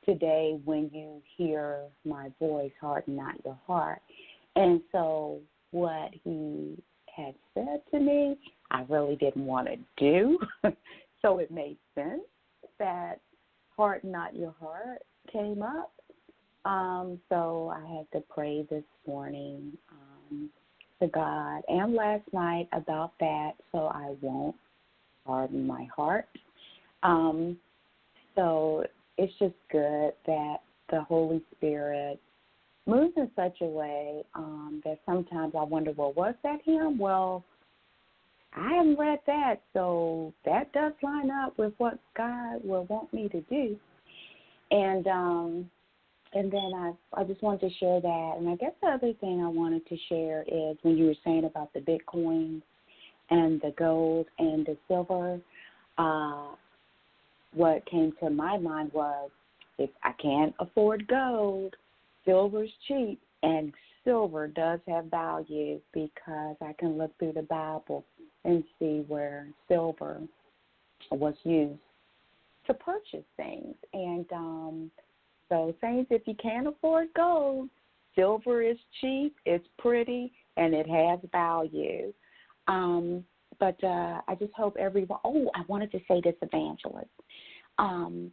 today when you hear my voice, harden not your heart. And so what he had said to me, I really didn't want to do. So it made sense that harden not your heart came up. Um, so I had to pray this morning um, to God and last night about that, so I won't harden my heart. Um, so it's just good that the Holy Spirit moves in such a way um, that sometimes I wonder, well, was that him? Well, I haven't read that, so that does line up with what God will want me to do. And um, and then I I just wanted to share that. And I guess the other thing I wanted to share is when you were saying about the Bitcoin and the gold and the silver, uh, what came to my mind was if I can't afford gold, silver's cheap, and silver does have value because I can look through the Bible and see where silver was used to purchase things. And um, so things, if you can't afford gold, silver is cheap, it's pretty, and it has value. Um, but uh, I just hope everyone, oh, I wanted to say this, Evangelist, um,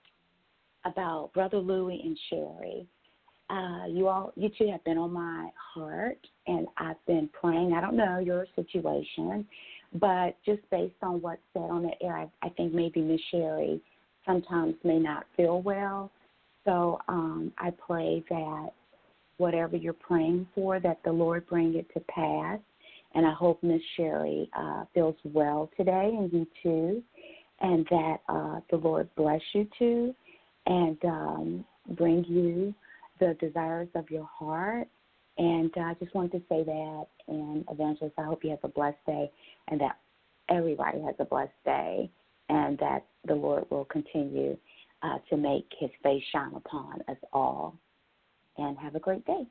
about Brother Louie and Sherry. Uh, you all, you two have been on my heart, and I've been praying. I don't know your situation, but just based on what's said on the air, I, I think maybe Miss Sherry sometimes may not feel well. So um, I pray that whatever you're praying for, that the Lord bring it to pass. And I hope Miss Sherry uh, feels well today, and you too, and that uh, the Lord bless you too, and um, bring you the desires of your heart. And uh, I just wanted to say that. And Evangelist, I hope you have a blessed day, and that everybody has a blessed day, and that the Lord will continue uh, to make his face shine upon us all. And have a great day.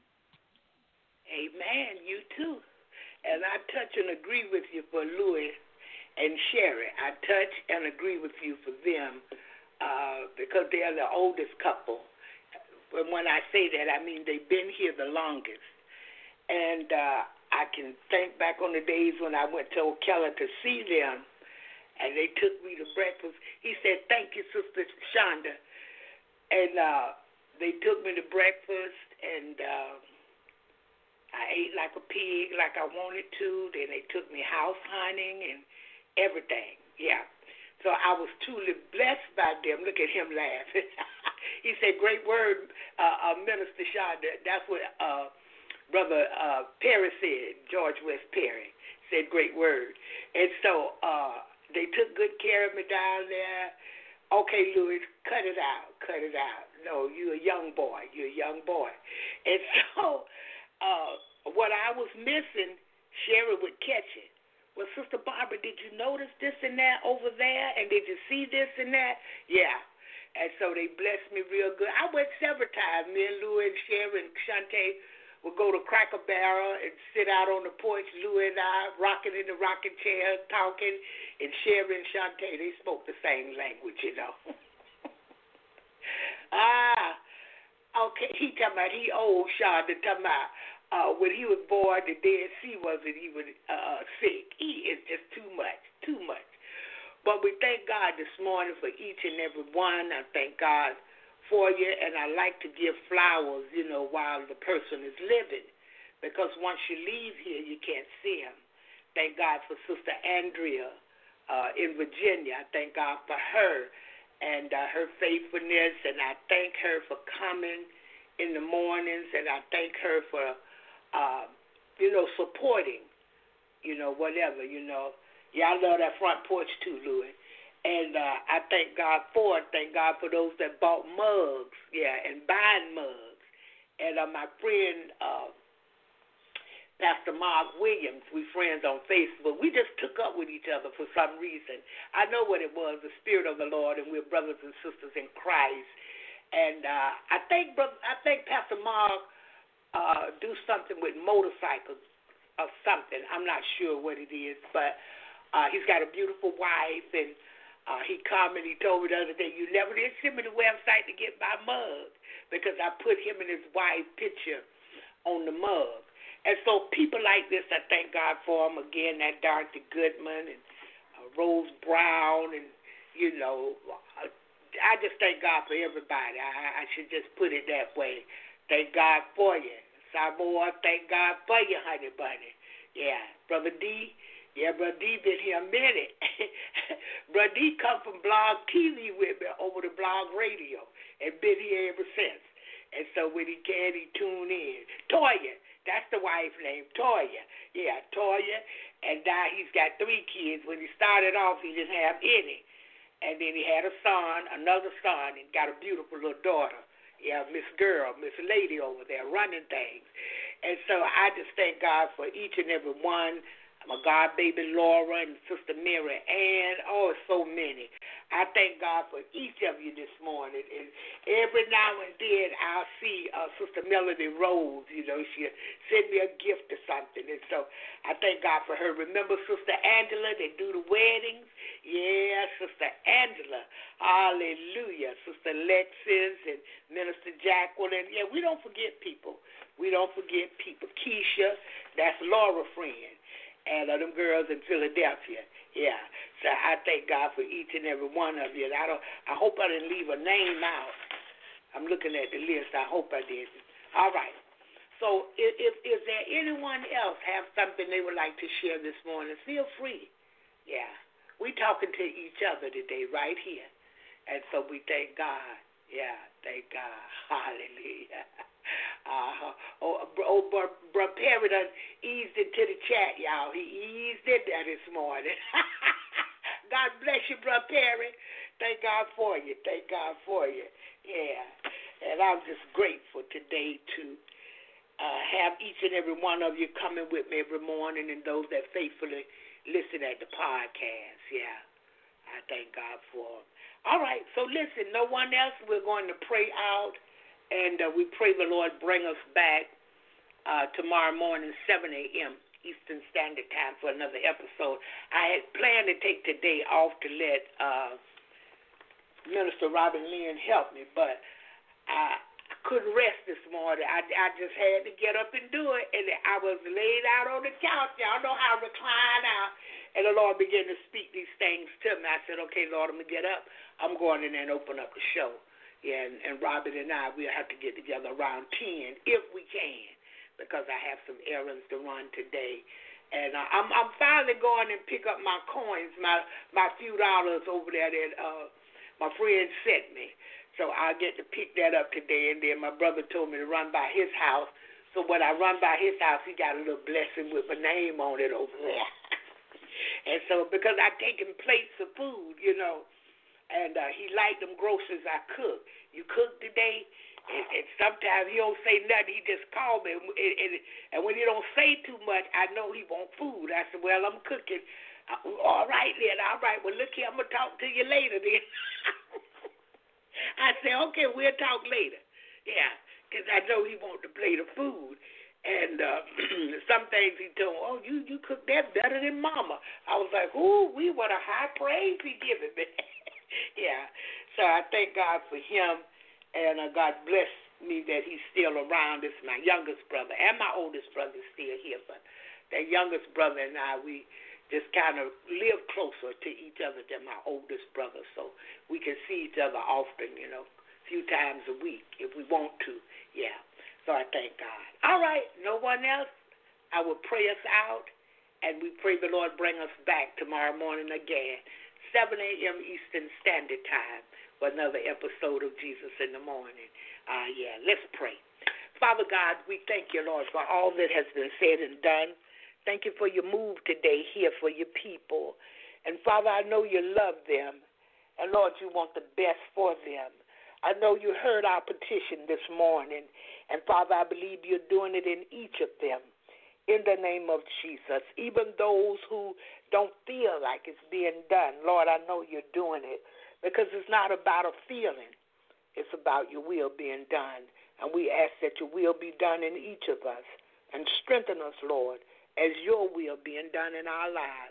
Amen. You too. And I touch and agree with you for Louis and Sherry. I touch and agree with you for them uh, because they are the oldest couple. And when I say that, I mean they've been here the longest. And uh, I can think back on the days when I went to Ocala to see them, and they took me to breakfast. He said, "Thank you, Sister Shonda." And uh, they took me to breakfast, and uh, I ate like a pig, like I wanted to. Then they took me house hunting and everything. Yeah. So I was truly blessed by them. Look at him laughing. He said, "Great word, uh, uh, Minister Shonda." That's what uh, Brother uh, Perry said, George West Perry said, "Great word." And so uh, they took good care of me down there. Okay, Louis, cut it out, cut it out. No, you're a young boy. You're a young boy. And so uh, what I was missing, Sherry would catch it. Well, Sister Barbara, did you notice this and that over there? And did you see this and that? Yeah. And so they blessed me real good. I went several times. Me and Louis and Sherry and Shante would go to Cracker Barrel and sit out on the porch, Louis and I, rocking in the rocking chair, talking. And Sherry and Shante, they spoke the same language, you know. ah, okay. He talking about, he old Shonda talking about, uh, when he was born, the Dead Sea wasn't even uh, sick. He is just too much, too much. But we thank God this morning for each and every one. I thank God for you, and I like to give flowers, you know, while the person is living, because once you leave here, you can't see him. Thank God for Sister Andrea uh, in Virginia. I thank God for her and uh, her faithfulness, and I thank her for coming in the mornings, and I thank her for, uh, you know, supporting, you know, whatever, you know. Yeah, I love that front porch too, Louis. And uh, I thank God for it. Thank God for those that bought mugs, yeah, and buying mugs. And uh, my friend, uh, Pastor Mark Williams, we friends on Facebook, we just took up with each other for some reason. I know what it was, the Spirit of the Lord, and we're brothers and sisters in Christ. And uh, I think brother, I think Pastor Mark uh, do something with motorcycles or something. I'm not sure what it is, but uh, he's got a beautiful wife, and Uh, he commented, he told me the other day, you never did send me the website to get my mug because I put him and his wife picture on the mug. And so people like this, I thank God for them. Again, that Dorothy Goodman and uh, Rose Brown, and, you know, uh, I just thank God for everybody. I, I should just put it that way. Thank God for you. Samoa, thank God for you, honey bunny. Yeah, Brother D, yeah, Brother D been here a minute. Brother D come from Blog T V with me over the Blog Radio and been here ever since. And so when he can, he tune in. Toya, that's the wife's name, Toya. Yeah, Toya. And now he's got three kids. When he started off, he didn't have any. And then he had a son, another son, and got a beautiful little daughter. Yeah, Miss Girl, Miss Lady over there running things. And so I just thank God for each and every one. My God, baby Laura and Sister Mary Ann. Oh, so many. I thank God for each of you this morning. And every now and then I'll see uh, Sister Melody Rose. You know, she'll send me a gift or something. And so I thank God for her. Remember Sister Angela, they do the weddings? Yeah, Sister Angela. Hallelujah. Sister Lexis and Minister Jacqueline. Yeah, we don't forget people. We don't forget people. Keisha, that's Laura's friend. And uh, them girls in Philadelphia, yeah. So I thank God for each and every one of you. And I don't. I hope I didn't leave a name out. I'm looking at the list. I hope I didn't. All right. So if, if is there anyone else have something they would like to share this morning, feel free. Yeah. We talking to each other today right here. And so we thank God. Yeah, thank God. Hallelujah. Uh, oh, oh, bro, bro Perry done eased into the chat, y'all. He eased in there this morning. God bless you, bro Perry. Thank God for you. Thank God for you. Yeah. And I'm just grateful today to uh, have each and every one of you coming with me every morning, and those that faithfully listen at the podcast. Yeah. I thank God for them. All right. So listen, no one else. We're going to pray out. And uh, we pray the Lord bring us back uh, tomorrow morning, seven a.m. Eastern Standard Time for another episode. I had planned to take today off to let uh, Minister Robin Lynn help me, but I couldn't rest this morning. I, I just had to get up and do it, and I was laid out on the couch. Y'all know how I recline out, and the Lord began to speak these things to me. I said, okay, Lord, I'm going to get up. I'm going in there and open up the show. Yeah, and, and Robin and I, we'll have to get together around ten if we can, because I have some errands to run today. And uh, I'm I'm finally going and pick up my coins, my my few dollars over there that uh, my friend sent me. So I'll get to pick that up today. And then my brother told me to run by his house. So when I run by his house, he got a little blessing with my name on it over there. And so because I take him plates of food, you know, and uh, he liked them groceries I cook. You cook today? And, and sometimes he don't say nothing. He just call me. And, and, and when he don't say too much, I know he want food. I said, well, I'm cooking. Uh, all right, then. All right. Well, look here. I'm going to talk to you later, then. I said, okay, we'll talk later. Yeah, because I know he want to plate of food. And uh, some things he told me, oh, you, you cook that better than Mama. I was like, ooh, we what a high praise he giving me. Yeah, so I thank God for him, and uh, God bless me that he's still around. This is my youngest brother, and my oldest brother is still here, but that youngest brother and I, we just kind of live closer to each other than my oldest brother, so we can see each other often, you know, a few times a week if we want to, yeah. So I thank God. All right, no one else? I will pray us out, and we pray the Lord bring us back tomorrow morning again. seven a.m. Eastern Standard Time for another episode of Jesus in the Morning. Uh, yeah, let's pray. Father God, we thank you, Lord, for all that has been said and done. Thank you for your move today here for your people. And, Father, I know you love them. And, Lord, you want the best for them. I know you heard our petition this morning. And, Father, I believe you're doing it in each of them. In the name of Jesus, even those who don't feel like it's being done, Lord, I know you're doing it because it's not about a feeling. It's about your will being done. And we ask that your will be done in each of us and strengthen us, Lord, as your will being done in our lives.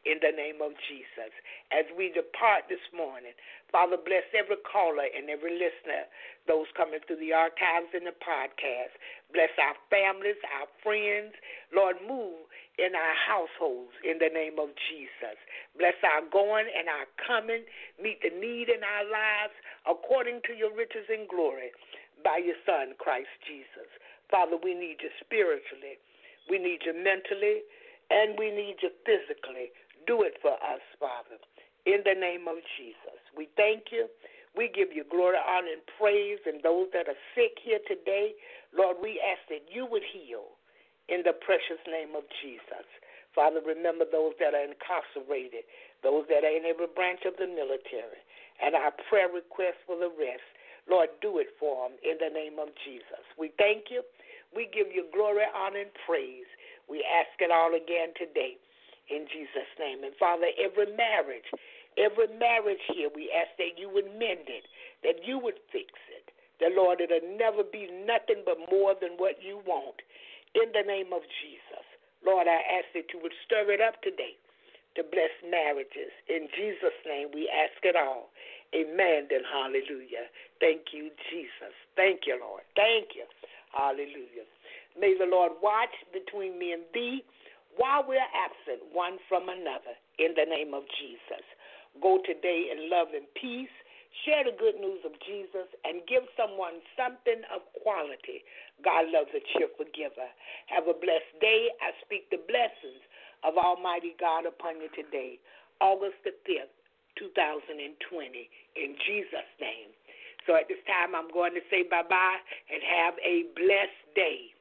in the name of Jesus. As we depart this morning, Father, bless every caller and every listener, those coming through the archives and the podcast. Bless our families, our friends. Lord, move in our households in the name of Jesus. Bless our going and our coming. Meet the need in our lives according to your riches and glory by your Son, Christ Jesus. Father, we need you spiritually. We need you mentally. And we need you physically. Do it for us, Father, in the name of Jesus. We thank you. We give you glory, honor, and praise. And those that are sick here today, Lord, we ask that you would heal in the precious name of Jesus. Father, remember those that are incarcerated, those that are in every branch of the military, and our prayer request for the rest. Lord, do it for them in the name of Jesus. We thank you. We give you glory, honor, and praise. We ask it all again today in Jesus' name. And Father, every marriage, every marriage here, we ask that you would mend it, that you would fix it. That, Lord, it'll never be nothing but more than what you want. In the name of Jesus. Lord, I ask that you would stir it up today to bless marriages. In Jesus' name, we ask it all. Amen and hallelujah. Thank you, Jesus. Thank you, Lord. Thank you. Hallelujah. May the Lord watch between me and thee while we're absent one from another in the name of Jesus. Go today in love and peace. Share the good news of Jesus and give someone something of quality. God loves a cheerful giver. Have a blessed day. I speak the blessings of Almighty God upon you today, August the fifth, two thousand twenty, in Jesus' name. So at this time, I'm going to say bye-bye and have a blessed day.